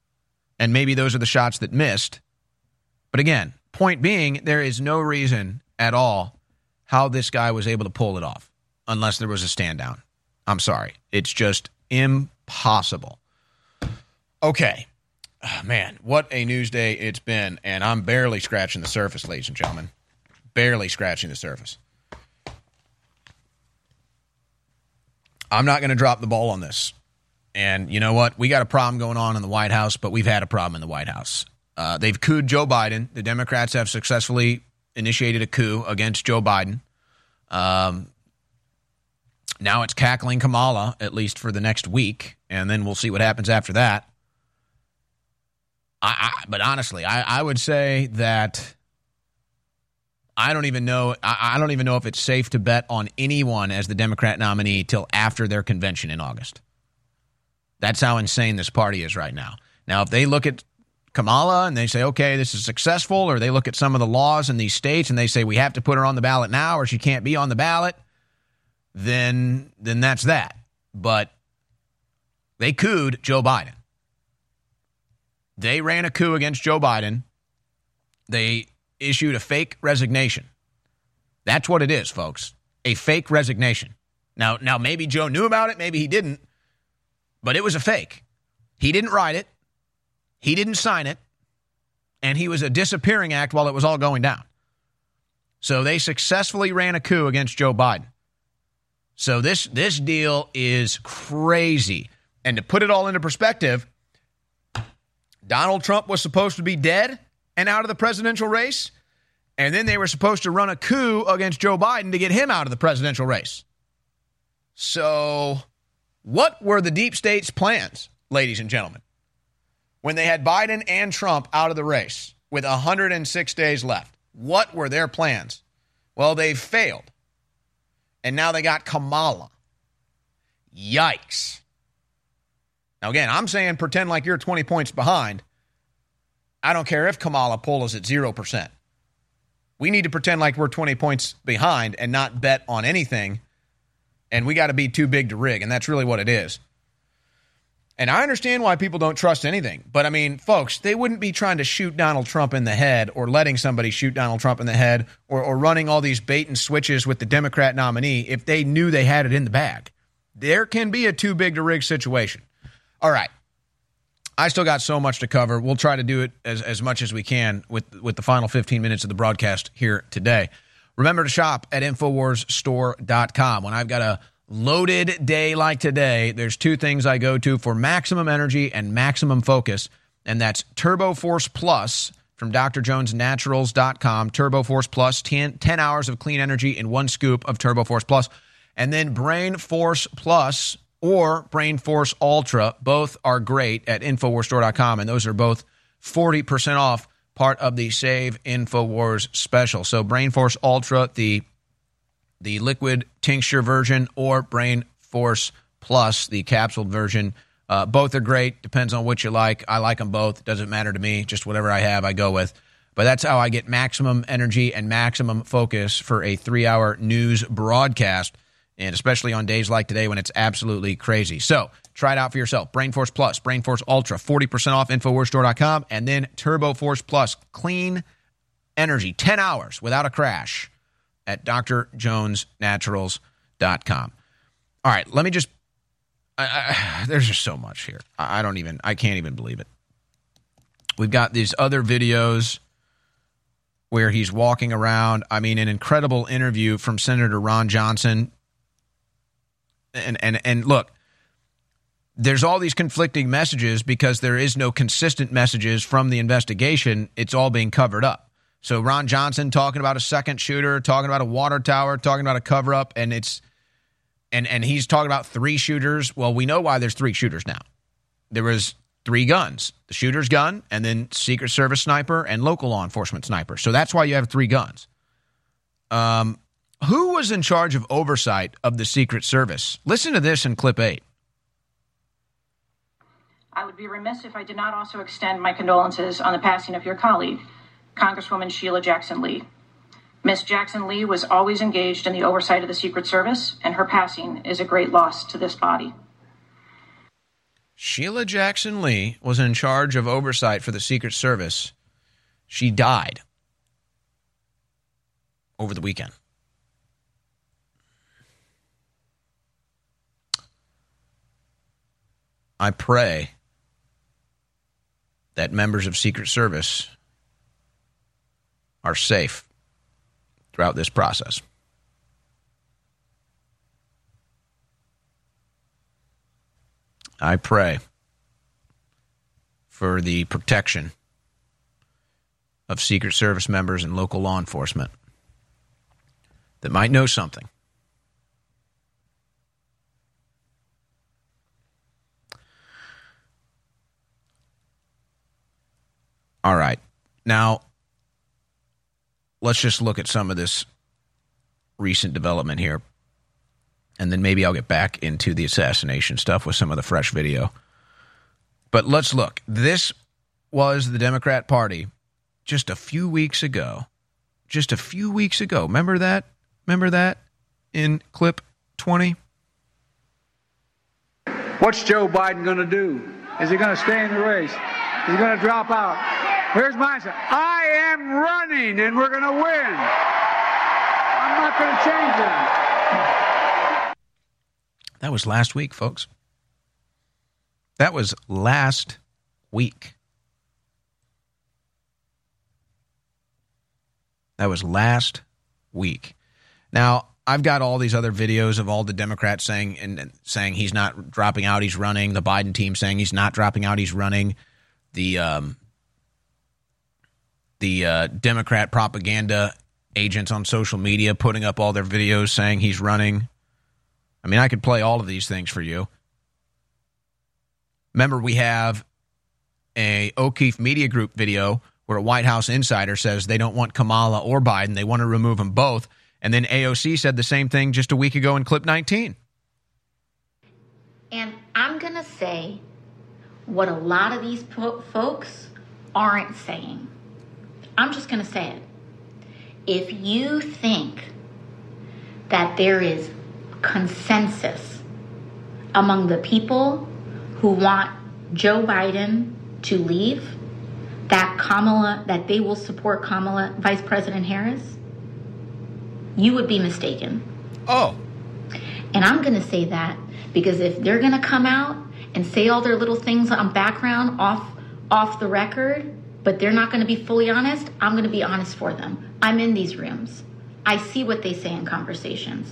[SPEAKER 2] and maybe those are the shots that missed. But again, point being, there is no reason at all how this guy was able to pull it off unless there was a stand down. I'm sorry. It's just impossible. Okay. Oh, man, what a news day it's been, and I'm barely scratching the surface, ladies and gentlemen. Barely scratching the surface. I'm not going to drop the ball on this. And you know what? We got a problem going on in the White House, but we've had a problem in the White House. Uh, they've couped Joe Biden. The Democrats have successfully initiated a coup against Joe Biden. Um, now it's cackling Kamala, at least for the next week, and then we'll see what happens after that. I, I, but honestly, I, I would say that I don't even know. I, I don't even know if it's safe to bet on anyone as the Democrat nominee till after their convention in August. That's how insane this party is right now. Now, if they look at Kamala and they say, okay, this is successful, or they look at some of the laws in these states and they say we have to put her on the ballot now or she can't be on the ballot, then then that's that. But they couped Joe Biden. They ran a coup against Joe Biden. They issued a fake resignation. That's what it is, folks. A fake resignation. Now, now maybe Joe knew about it, maybe he didn't, but it was a fake. He didn't write it. He didn't sign it. And he was a disappearing act while it was all going down. So they successfully ran a coup against Joe Biden. So this, this deal is crazy. And to put it all into perspective, Donald Trump was supposed to be dead and out of the presidential race, and then they were supposed to run a coup against Joe Biden to get him out of the presidential race. So what were the deep state's plans, ladies and gentlemen, when they had Biden and Trump out of the race with one hundred six days left? What were their plans? Well, they failed. And now they got Kamala. Yikes. Now, again, I'm saying pretend like you're twenty points behind. I don't care if Kamala polls at zero percent. We need to pretend like we're twenty points behind and not bet on anything. And we got to be too big to rig. And that's really what it is. And I understand why people don't trust anything. But, I mean, folks, they wouldn't be trying to shoot Donald Trump in the head or letting somebody shoot Donald Trump in the head or, or running all these bait and switches with the Democrat nominee if they knew they had it in the bag. There can be a too big to rig situation. All right. I still got so much to cover. We'll try to do it as, as much as we can with, with the final fifteen minutes of the broadcast here today. Remember to shop at Infowars Store dot com. When I've got a loaded day like today, there's two things I go to for maximum energy and maximum focus, and that's Turbo Force Plus from D R Jones Naturals dot com. Turbo Force Plus, ten, ten hours of clean energy in one scoop of Turbo Force Plus. And then Brain Force Plus or Brain Force Ultra. Both are great at Infowars Store dot com, and those are both forty percent off, part of the Save Infowars special. So Brain Force Ultra, the the liquid tincture version, or Brain Force Plus, the capsuled version. Uh, both are great. Depends on what you like. I like them both. Doesn't matter to me. Just whatever I have, I go with. But that's how I get maximum energy and maximum focus for a three-hour news broadcast, and especially on days like today when it's absolutely crazy. So try it out for yourself. Brain Force Plus, Brain Force Ultra, forty percent off, Infowars Store dot com, and then Turbo Force Plus, clean energy, ten hours without a crash at D R Jones Naturals dot com. All right, let me just, I, I, there's just so much here. I, I don't even, I can't even believe it. We've got these other videos where he's walking around. I mean, an incredible interview from Senator Ron Johnson. And, and, and look, there's all these conflicting messages because there is no consistent messages from the investigation. It's all being covered up. So Ron Johnson talking about a second shooter, talking about a water tower, talking about a cover-up, and it's and and he's talking about three shooters. Well, we know why there's three shooters now. There was three guns, the shooter's gun, and then Secret Service sniper and local law enforcement sniper. So that's why you have three guns. Um, who was in charge of oversight of the Secret Service? Listen to this in clip eight.
[SPEAKER 12] I would be remiss if I did not also extend my condolences on the passing of your colleague, Congresswoman Sheila Jackson Lee. Miz Jackson Lee was always engaged in the oversight of the Secret Service, and her passing is a great loss to this body.
[SPEAKER 2] Sheila Jackson Lee was in charge of oversight for the Secret Service. She died. over the weekend. I pray that members of Secret Service are safe throughout this process. I pray for the protection of Secret Service members and local law enforcement that might know something. All right. Now, let's just look at some of this recent development here. And then maybe I'll get back into the assassination stuff with some of the fresh video. But let's look. This was the Democrat Party just a few weeks ago. Just a few weeks ago. Remember that? Remember that in clip twenty?
[SPEAKER 4] What's Joe Biden going to do? Is he going to stay in the race? Is he going to drop out? Here's my answer. I am running, and we're going to win. I'm not going to change that.
[SPEAKER 2] That was last week, folks. That was last week. That was last week. Now, I've got all these other videos of all the Democrats saying and, and saying he's not dropping out, he's running. The Biden team saying he's not dropping out, he's running. The um, the uh, Democrat propaganda agents on social media putting up all their videos saying he's running. I mean, I could play all of these things for you. Remember, we have a O'Keefe Media Group video where a White House insider says they don't want Kamala or Biden. They want to remove them both. And then A O C said the same thing just a week ago in clip nineteen.
[SPEAKER 13] And I'm going to say what a lot of these po- folks aren't saying. I'm just going to say it. If you think that there is consensus among the people who want Joe Biden to leave, that Kamala, that they will support Kamala, Vice President Harris, you would be mistaken.
[SPEAKER 2] Oh.
[SPEAKER 13] And I'm going to say that because if they're going to come out and say all their little things on background off off the record, but they're not going to be fully honest, I'm going to be honest for them. I'm in these rooms. I see what they say in conversations.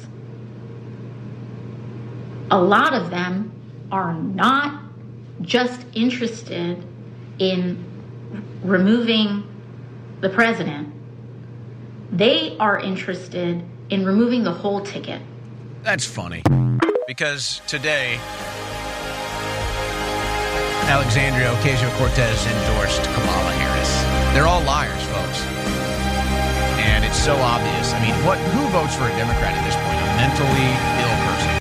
[SPEAKER 13] A lot of them are not just interested in removing the president. They are interested in removing the whole ticket.
[SPEAKER 2] That's funny. Because today, Alexandria Ocasio-Cortez endorsed Kamala Harris. They're all liars, folks. And it's so obvious. I mean, what? Who votes for a Democrat at this point? A mentally ill person.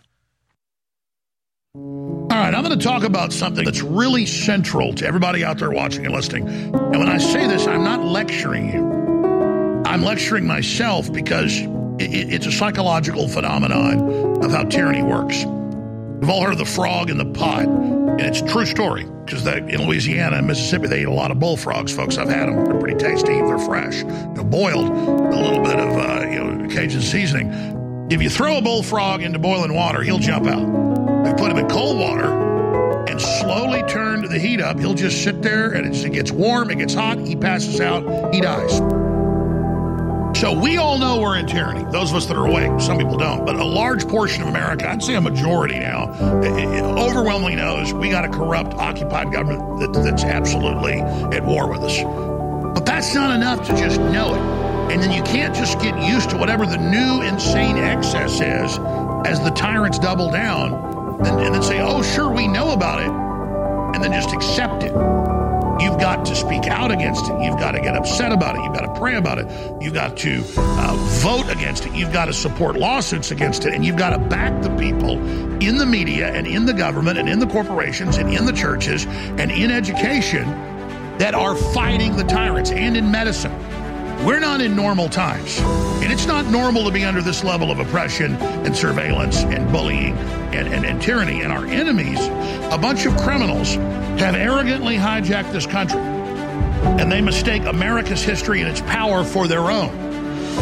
[SPEAKER 5] All right, I'm going to talk about something that's really central to everybody out there watching and listening. And when I say this, I'm not lecturing you. I'm lecturing myself because it, it, it's a psychological phenomenon of how tyranny works. We've all heard of the frog in the pot, and it's a true story because in Louisiana and Mississippi, they eat a lot of bullfrogs, folks. I've had them. They're pretty tasty. They're fresh. They're boiled, a little bit of uh, you know Cajun seasoning. If you throw a bullfrog into boiling water, he'll jump out. If you put him in cold water and slowly turn the heat up, he'll just sit there, and as it gets warm, it gets hot, he passes out, he dies. So we all know we're in tyranny, those of us that are awake. Some people don't. But a large portion of America, I'd say a majority now, overwhelmingly knows we got a corrupt, occupied government that, that's absolutely at war with us. But that's not enough to just know it. And then you can't just get used to whatever the new insane excess is as the tyrants double down and, and then say, oh, sure, we know about it, and then just accept it. You've got to speak out against it. You've got to get upset about it. You've got to pray about it. You've got to uh, vote against it. You've got to support lawsuits against it. And you've got to back the people in the media and in the government and in the corporations and in the churches and in education that are fighting the tyrants, and in medicine. We're not in normal times. And it's not normal to be under this level of oppression and surveillance and bullying and, and, and tyranny. And our enemies, a bunch of criminals, have arrogantly hijacked this country. And they mistake America's history and its power for their own. And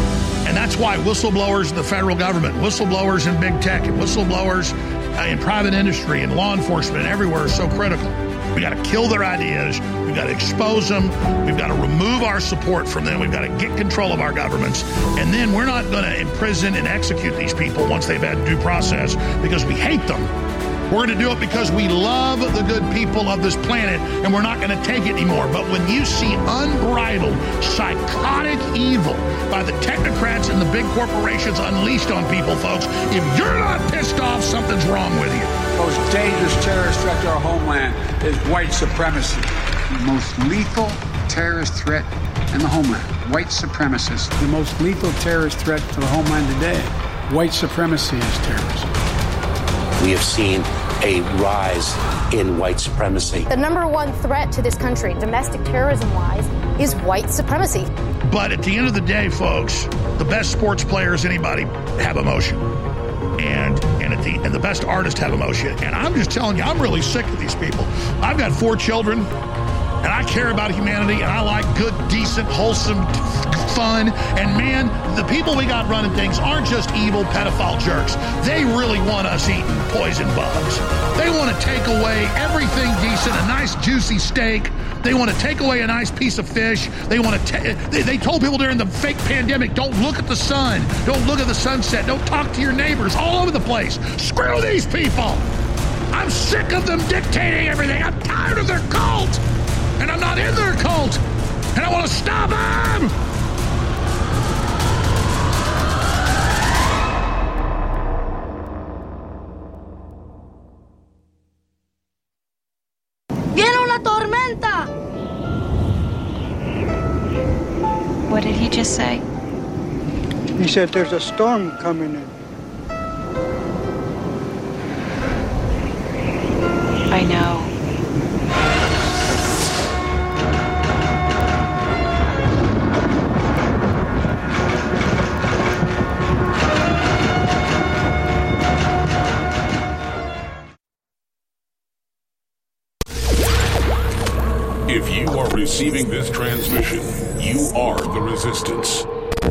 [SPEAKER 5] And that's why whistleblowers in the federal government, whistleblowers in big tech, and whistleblowers uh, in private industry and law enforcement and everywhere are so critical. We got to kill their ideas. We've got to expose them. We've got to remove our support from them. We've got to get control of our governments. And then we're not going to imprison and execute these people once they've had due process because we hate them. We're going to do it because we love the good people of this planet, and we're not going to take it anymore. But when you see unbridled, psychotic evil by the technocrats and the big corporations unleashed on people, folks, if you're not pissed off, something's wrong with you.
[SPEAKER 14] The most dangerous terrorist threat to our homeland is white supremacy. The most lethal terrorist threat in the homeland, white supremacists. The most lethal terrorist threat to the homeland today, white supremacy is terrorism.
[SPEAKER 15] We have seen a rise in white supremacy.
[SPEAKER 16] The number one threat to this country, domestic terrorism-wise, is white supremacy.
[SPEAKER 5] But at the end of the day, folks, the best sports players, anybody, have emotion. And and at the and the best artists have emotion. And I'm just telling you, I'm really sick of these people. I've got four children, and I care about humanity, and I like good, decent, wholesome fun. And man, the people we got running things aren't just evil pedophile jerks. They really want us eating poison bugs. They want to take away everything decent, a nice juicy steak. They want to take away a nice piece of fish. They want to. Ta- they, they told people during the fake pandemic, don't look at the sun, don't look at the sunset, don't talk to your neighbors, all over the place. Screw these people. I'm sick of them dictating everything. I'm tired of their cult, and I'm not in their cult, and I want to stop them.
[SPEAKER 17] ¡Viene una tormenta!
[SPEAKER 18] What did he just say?
[SPEAKER 19] He said there's a storm coming in.
[SPEAKER 18] I know.
[SPEAKER 20] If you are receiving this transmission, you are the resistance.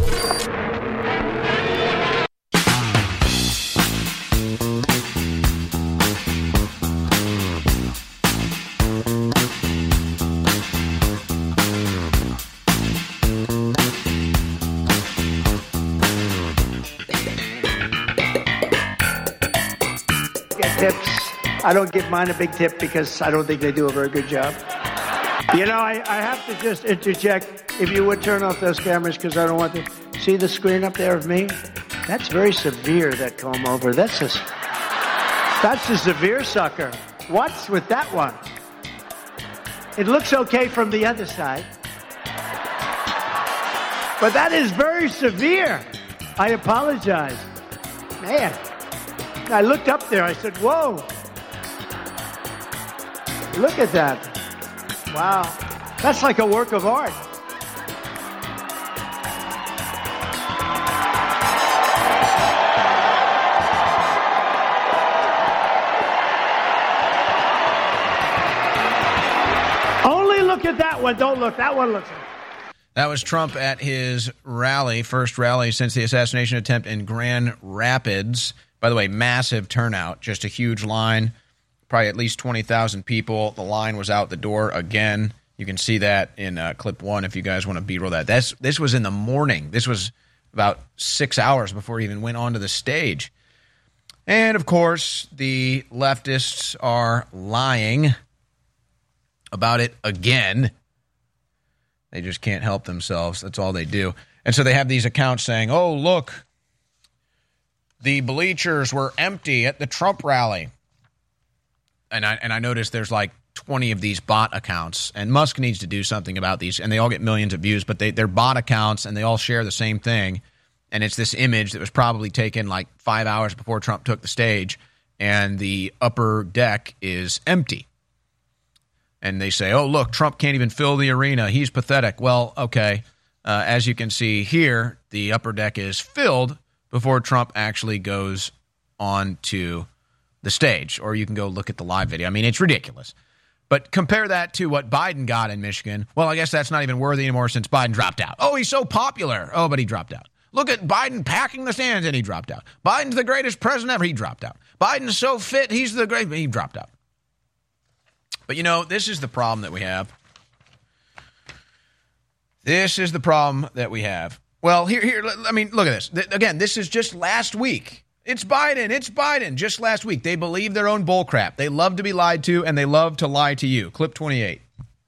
[SPEAKER 21] Get tips. I don't give mine a big tip because I don't think they do a very good job. You know, I, I have to just interject, if you would turn off those cameras, because I don't want to see the screen up there of me. That's very severe, that comb over. That's a, that's a severe sucker. What's with that one? It looks okay from the other side. But that is very severe. I apologize. Man, I looked up there. I said, whoa. Look at that. Wow, that's like a work of art. Only look at that one. Don't look. That one looks.
[SPEAKER 2] That was Trump at his rally, first rally since the assassination attempt in Grand Rapids. By the way, massive turnout, just a huge line. Probably at least twenty thousand people. The line was out the door again. You can see that in uh, clip one if you guys want to B-roll that. That's, this was in the morning. This was about six hours before he even went onto the stage. And, of course, the leftists are lying about it again. They just can't help themselves. That's all they do. And so they have these accounts saying, oh, look, the bleachers were empty at the Trump rally. And I and I noticed there's like twenty of these bot accounts, and Musk needs to do something about these, and they all get millions of views, but they, they're bot accounts, and they all share the same thing, and it's this image that was probably taken like five hours before Trump took the stage, and the upper deck is empty. And they say, oh, look, Trump can't even fill the arena. He's pathetic. Well, okay, uh, as you can see here, the upper deck is filled before Trump actually goes on to the stage, or you can go look at the live video. I mean, it's ridiculous. But compare that to what Biden got in Michigan. Well, I guess that's not even worthy anymore since Biden dropped out. Oh, he's so popular. Oh, but he dropped out. Look at Biden packing the stands, and he dropped out. Biden's the greatest president ever. He dropped out. Biden's so fit, he's the great. He dropped out. But, you know, this is the problem that we have. This is the problem that we have. Well, here, here. I mean, look at this. Again, this is just last week. It's Biden. It's Biden. Just last week. They believe their own bullcrap. They love to be lied to, and they love to lie to you. Clip twenty-eight.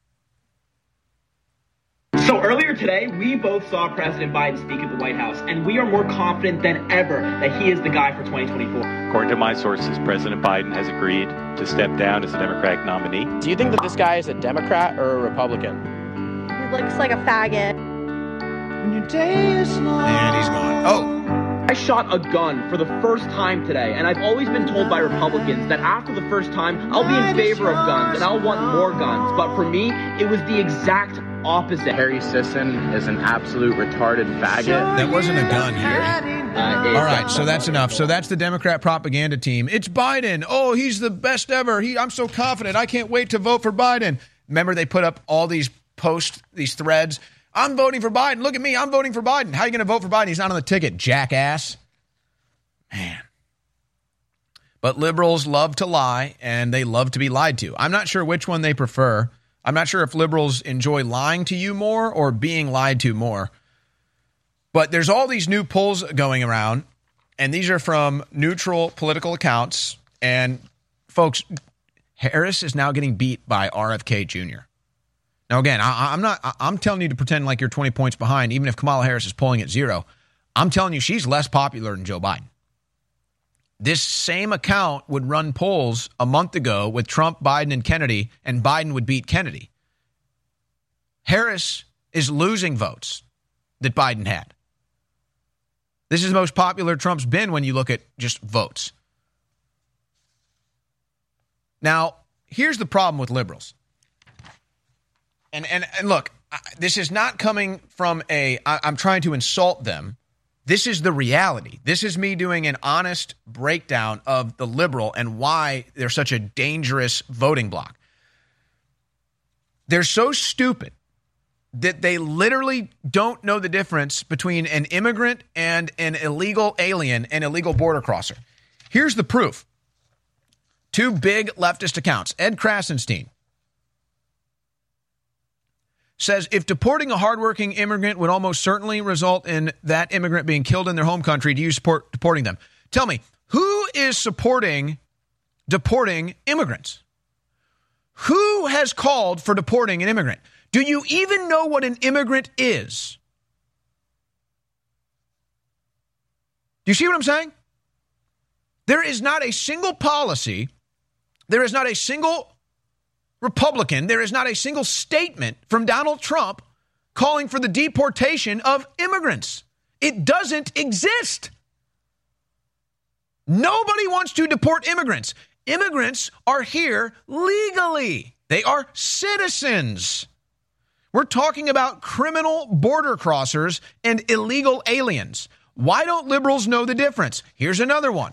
[SPEAKER 3] So earlier today, we both saw President Biden speak at the White House, and we are more confident than ever that he is the guy for twenty twenty-four.
[SPEAKER 22] According to my sources, President Biden has agreed to step down as a Democratic nominee.
[SPEAKER 23] Do you think that this guy is a Democrat or a Republican?
[SPEAKER 24] He looks like a faggot.
[SPEAKER 2] And he's gone. Oh.
[SPEAKER 3] I shot a gun for the first time today, and I've always been told by Republicans that after the first time, I'll be in favor of guns and I'll want more guns. But for me, it was the exact opposite.
[SPEAKER 23] Harry Sisson is an absolute retarded faggot.
[SPEAKER 2] That wasn't a gun here. Uh, All right, so that's enough. So that's the Democrat propaganda team. It's Biden. Oh, he's the best ever. He, I'm so confident. I can't wait to vote for Biden. Remember, they put up all these posts, these threads. I'm voting for Biden. Look at me. I'm voting for Biden. How are you going to vote for Biden? He's not on the ticket, jackass. Man. But liberals love to lie, and they love to be lied to. I'm not sure which one they prefer. I'm not sure if liberals enjoy lying to you more or being lied to more. But there's all these new polls going around, and these are from neutral political accounts. And, folks, Harris is now getting beat by R F K Junior Now, again, I, I'm not. I, I'm telling you to pretend like you're twenty points behind, even if Kamala Harris is polling at zero. I'm telling you she's less popular than Joe Biden. This same account would run polls a month ago with Trump, Biden, and Kennedy, and Biden would beat Kennedy. Harris is losing votes that Biden had. This is the most popular Trump's been when you look at just votes. Now, here's the problem with liberals. And and, and look, I, this is not coming from a, I, I'm trying to insult them. This is the reality. This is me doing an honest breakdown of the liberal and why they're such a dangerous voting bloc. They're so stupid that they literally don't know the difference between an immigrant and an illegal alien and illegal border crosser. Here's the proof. Two big leftist accounts. Ed Krasenstein says if deporting a hardworking immigrant would almost certainly result in that immigrant being killed in their home country, do you support deporting them? Tell me, who is supporting deporting immigrants? Who has called for deporting an immigrant? Do you even know what an immigrant is? Do you see what I'm saying? There is not a single policy, there is not a single Republican, there is not a single statement from Donald Trump calling for the deportation of immigrants. It doesn't exist. Nobody wants to deport immigrants. Immigrants are here legally. They are citizens. We're talking about criminal border crossers and illegal aliens. Why don't liberals know the difference? Here's another one.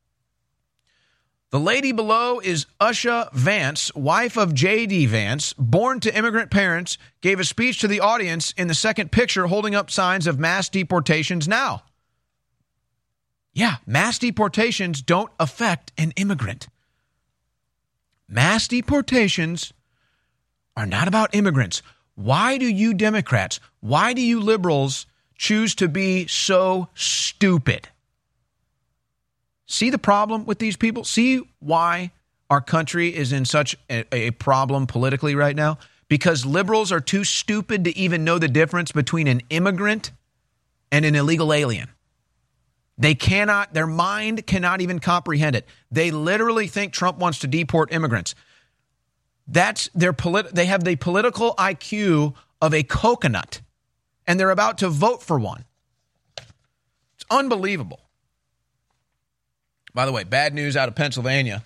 [SPEAKER 2] The lady below is Usha Vance, wife of J D Vance, born to immigrant parents, gave a speech to the audience in the second picture holding up signs of mass deportations now. Yeah, mass deportations don't affect an immigrant. Mass deportations are not about immigrants. Why do you Democrats, why do you liberals choose to be so stupid? See the problem with these people? See why our country is in such a, a problem politically right now? Because liberals are too stupid to even know the difference between an immigrant and an illegal alien. They cannot, their mind cannot even comprehend it. They literally think Trump wants to deport immigrants. That's their polit- they have the political I Q of a coconut, and they're about to vote for one. It's unbelievable. By the way, bad news out of Pennsylvania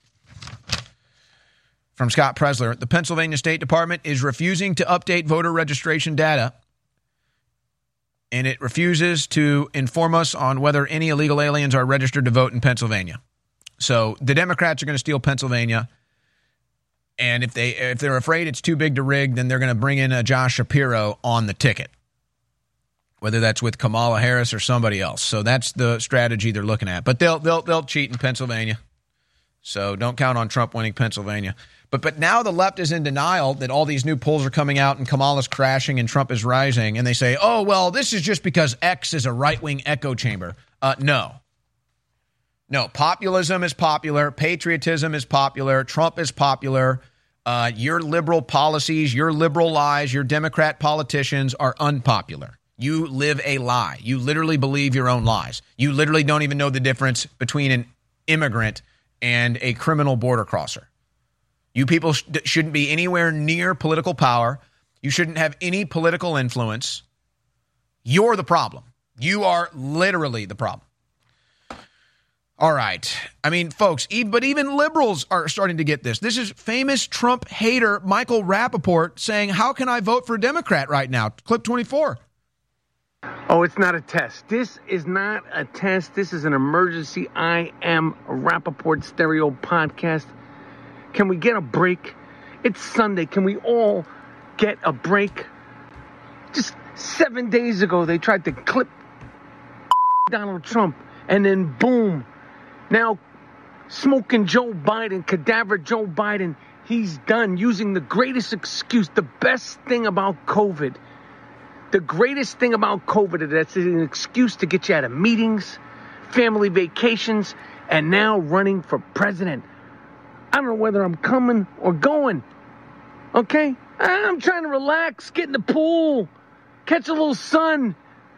[SPEAKER 2] from Scott Presler. The Pennsylvania State Department is refusing to update voter registration data, and it refuses to inform us on whether any illegal aliens are registered to vote in Pennsylvania. So the Democrats are going to steal Pennsylvania, and if, they, if they're afraid it's too big to rig, then they're going to bring in a Josh Shapiro on the ticket. whether that's with Kamala Harris or somebody else. So that's the strategy they're looking at. But they'll they'll they'll cheat in Pennsylvania. So don't count on Trump winning Pennsylvania. But but now the left is in denial that all these new polls are coming out and Kamala's crashing and Trump is rising. And they say, oh, well, this is just because X is a right-wing echo chamber. Uh, no. No, populism is popular. Patriotism is popular. Trump is popular. Uh, your liberal policies, your liberal lies, your Democrat politicians are unpopular. You live a lie. You literally believe your own lies. You literally don't even know the difference between an immigrant and a criminal border crosser. You people sh- shouldn't be anywhere near political power. You shouldn't have any political influence. You're the problem. You are literally the problem. All right. I mean, folks, e- but even liberals are starting to get this. This is famous Trump hater Michael Rappaport saying, how can I vote for a Democrat right now? Clip twenty-four.
[SPEAKER 6] Oh, it's not a test. This is not a test. This is an emergency. I am Rappaport Stereo Podcast. Can we get a break? It's Sunday. Can we all get a break? Just seven days ago, they tried to clip Donald Trump, and then boom. Now, smoking Joe Biden, cadaver Joe Biden, he's done using the greatest excuse, the best thing about COVID. The greatest thing about COVID is that's an excuse to get you out of meetings, family vacations, and now running for president. I don't know whether I'm coming or going, okay? I'm trying to relax, get in the pool, catch a little sun.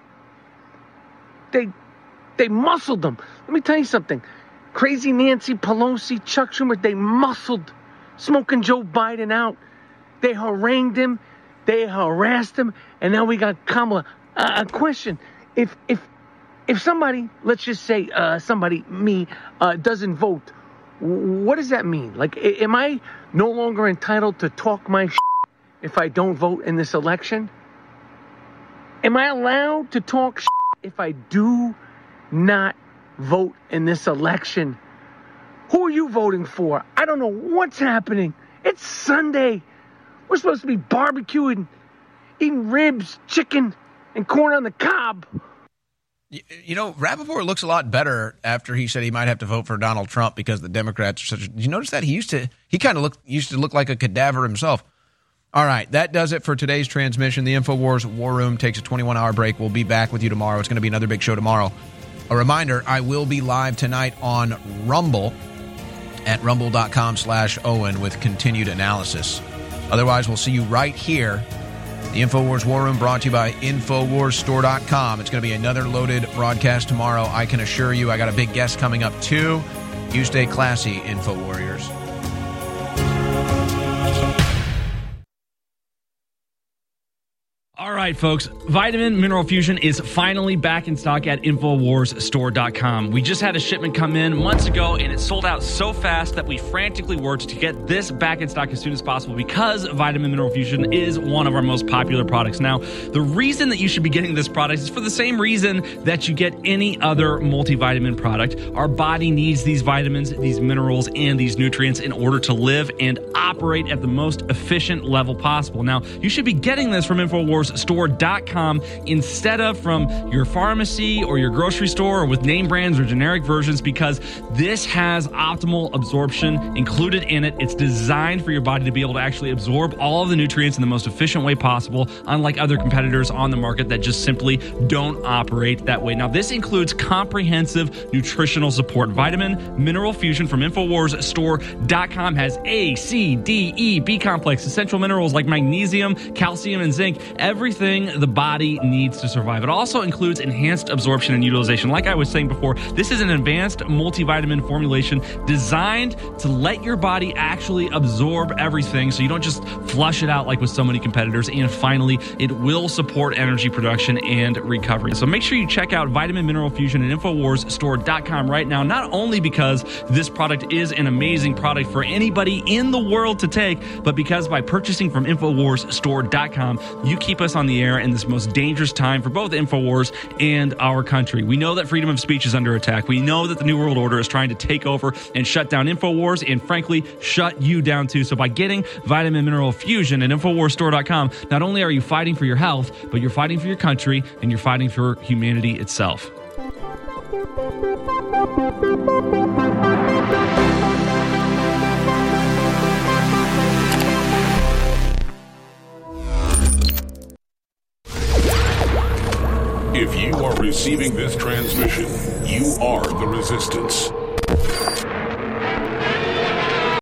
[SPEAKER 6] They, they muscled them. Let me tell you something. Crazy Nancy Pelosi, Chuck Schumer, they muscled smoking Joe Biden out. They harangued him. They harassed him. And now we got Kamala. Uh, a question. If if if somebody, let's just say uh, somebody, me, uh, doesn't vote, what does that mean? Like, am I no longer entitled to talk my shit if I don't vote in this election? Am I allowed to talk shit if I do not vote in this election? Who are you voting for? I don't know what's happening. It's Sunday. We're supposed to be barbecuing, eating ribs, chicken, and corn on the cob.
[SPEAKER 2] You know, Rappaport looks a lot better after he said he might have to vote for Donald Trump because the Democrats are such a... Did you notice that? He used to... He kind of looked used to look like a cadaver himself. All right, that does it for today's transmission. The InfoWars War Room takes a twenty-one hour break. We'll be back with you tomorrow. It's going to be another big show tomorrow. A reminder, I will be live tonight on Rumble at rumble.com slash Owen with continued analysis. Otherwise, we'll see you right here. The InfoWars War Room brought to you by Infowars Store dot com. It's going to be another loaded broadcast tomorrow. I can assure you I got a big guest coming up, too. You stay classy, Info Warriors.
[SPEAKER 7] All right, folks, Vitamin Mineral Fusion is finally back in stock at Infowars Store dot com. We just had a shipment come in months ago, and it sold out so fast that we frantically worked to get this back in stock as soon as possible because Vitamin Mineral Fusion is one of our most popular products. Now, the reason that you should be getting this product is for the same reason that you get any other multivitamin product. Our body needs these vitamins, these minerals, and these nutrients in order to live and operate at the most efficient level possible. Now, you should be getting this from Infowars Store dot com instead of from your pharmacy or your grocery store or with name brands or generic versions because this has optimal absorption included in it. It's designed for your body to be able to actually absorb all of the nutrients in the most efficient way possible, unlike other competitors on the market that just simply don't operate that way. Now, this includes comprehensive nutritional support. Vitamin Mineral Fusion from Infowars Store dot com has A, C, D, E, B complex, essential minerals like magnesium, calcium, and zinc. Everything the body needs to survive. It also includes enhanced absorption and utilization. Like I was saying before, this is an advanced multivitamin formulation designed to let your body actually absorb everything so you don't just flush it out like with so many competitors. And finally, it will support energy production and recovery. So make sure you check out Vitamin Mineral Fusion at Infowars Store dot com right now, not only because this product is an amazing product for anybody in the world to take, but because by purchasing from Infowars Store dot com, you keep us on the the air in this most dangerous time for both InfoWars and our country. We know that freedom of speech is under attack. We know that the New World Order is trying to take over and shut down InfoWars and, frankly, shut you down too. So by getting Vitamin Mineral Fusion at Infowars Store dot com, not only are you fighting for your health, but you're fighting for your country and you're fighting for humanity itself.
[SPEAKER 20] If you are receiving this transmission, you are the resistance.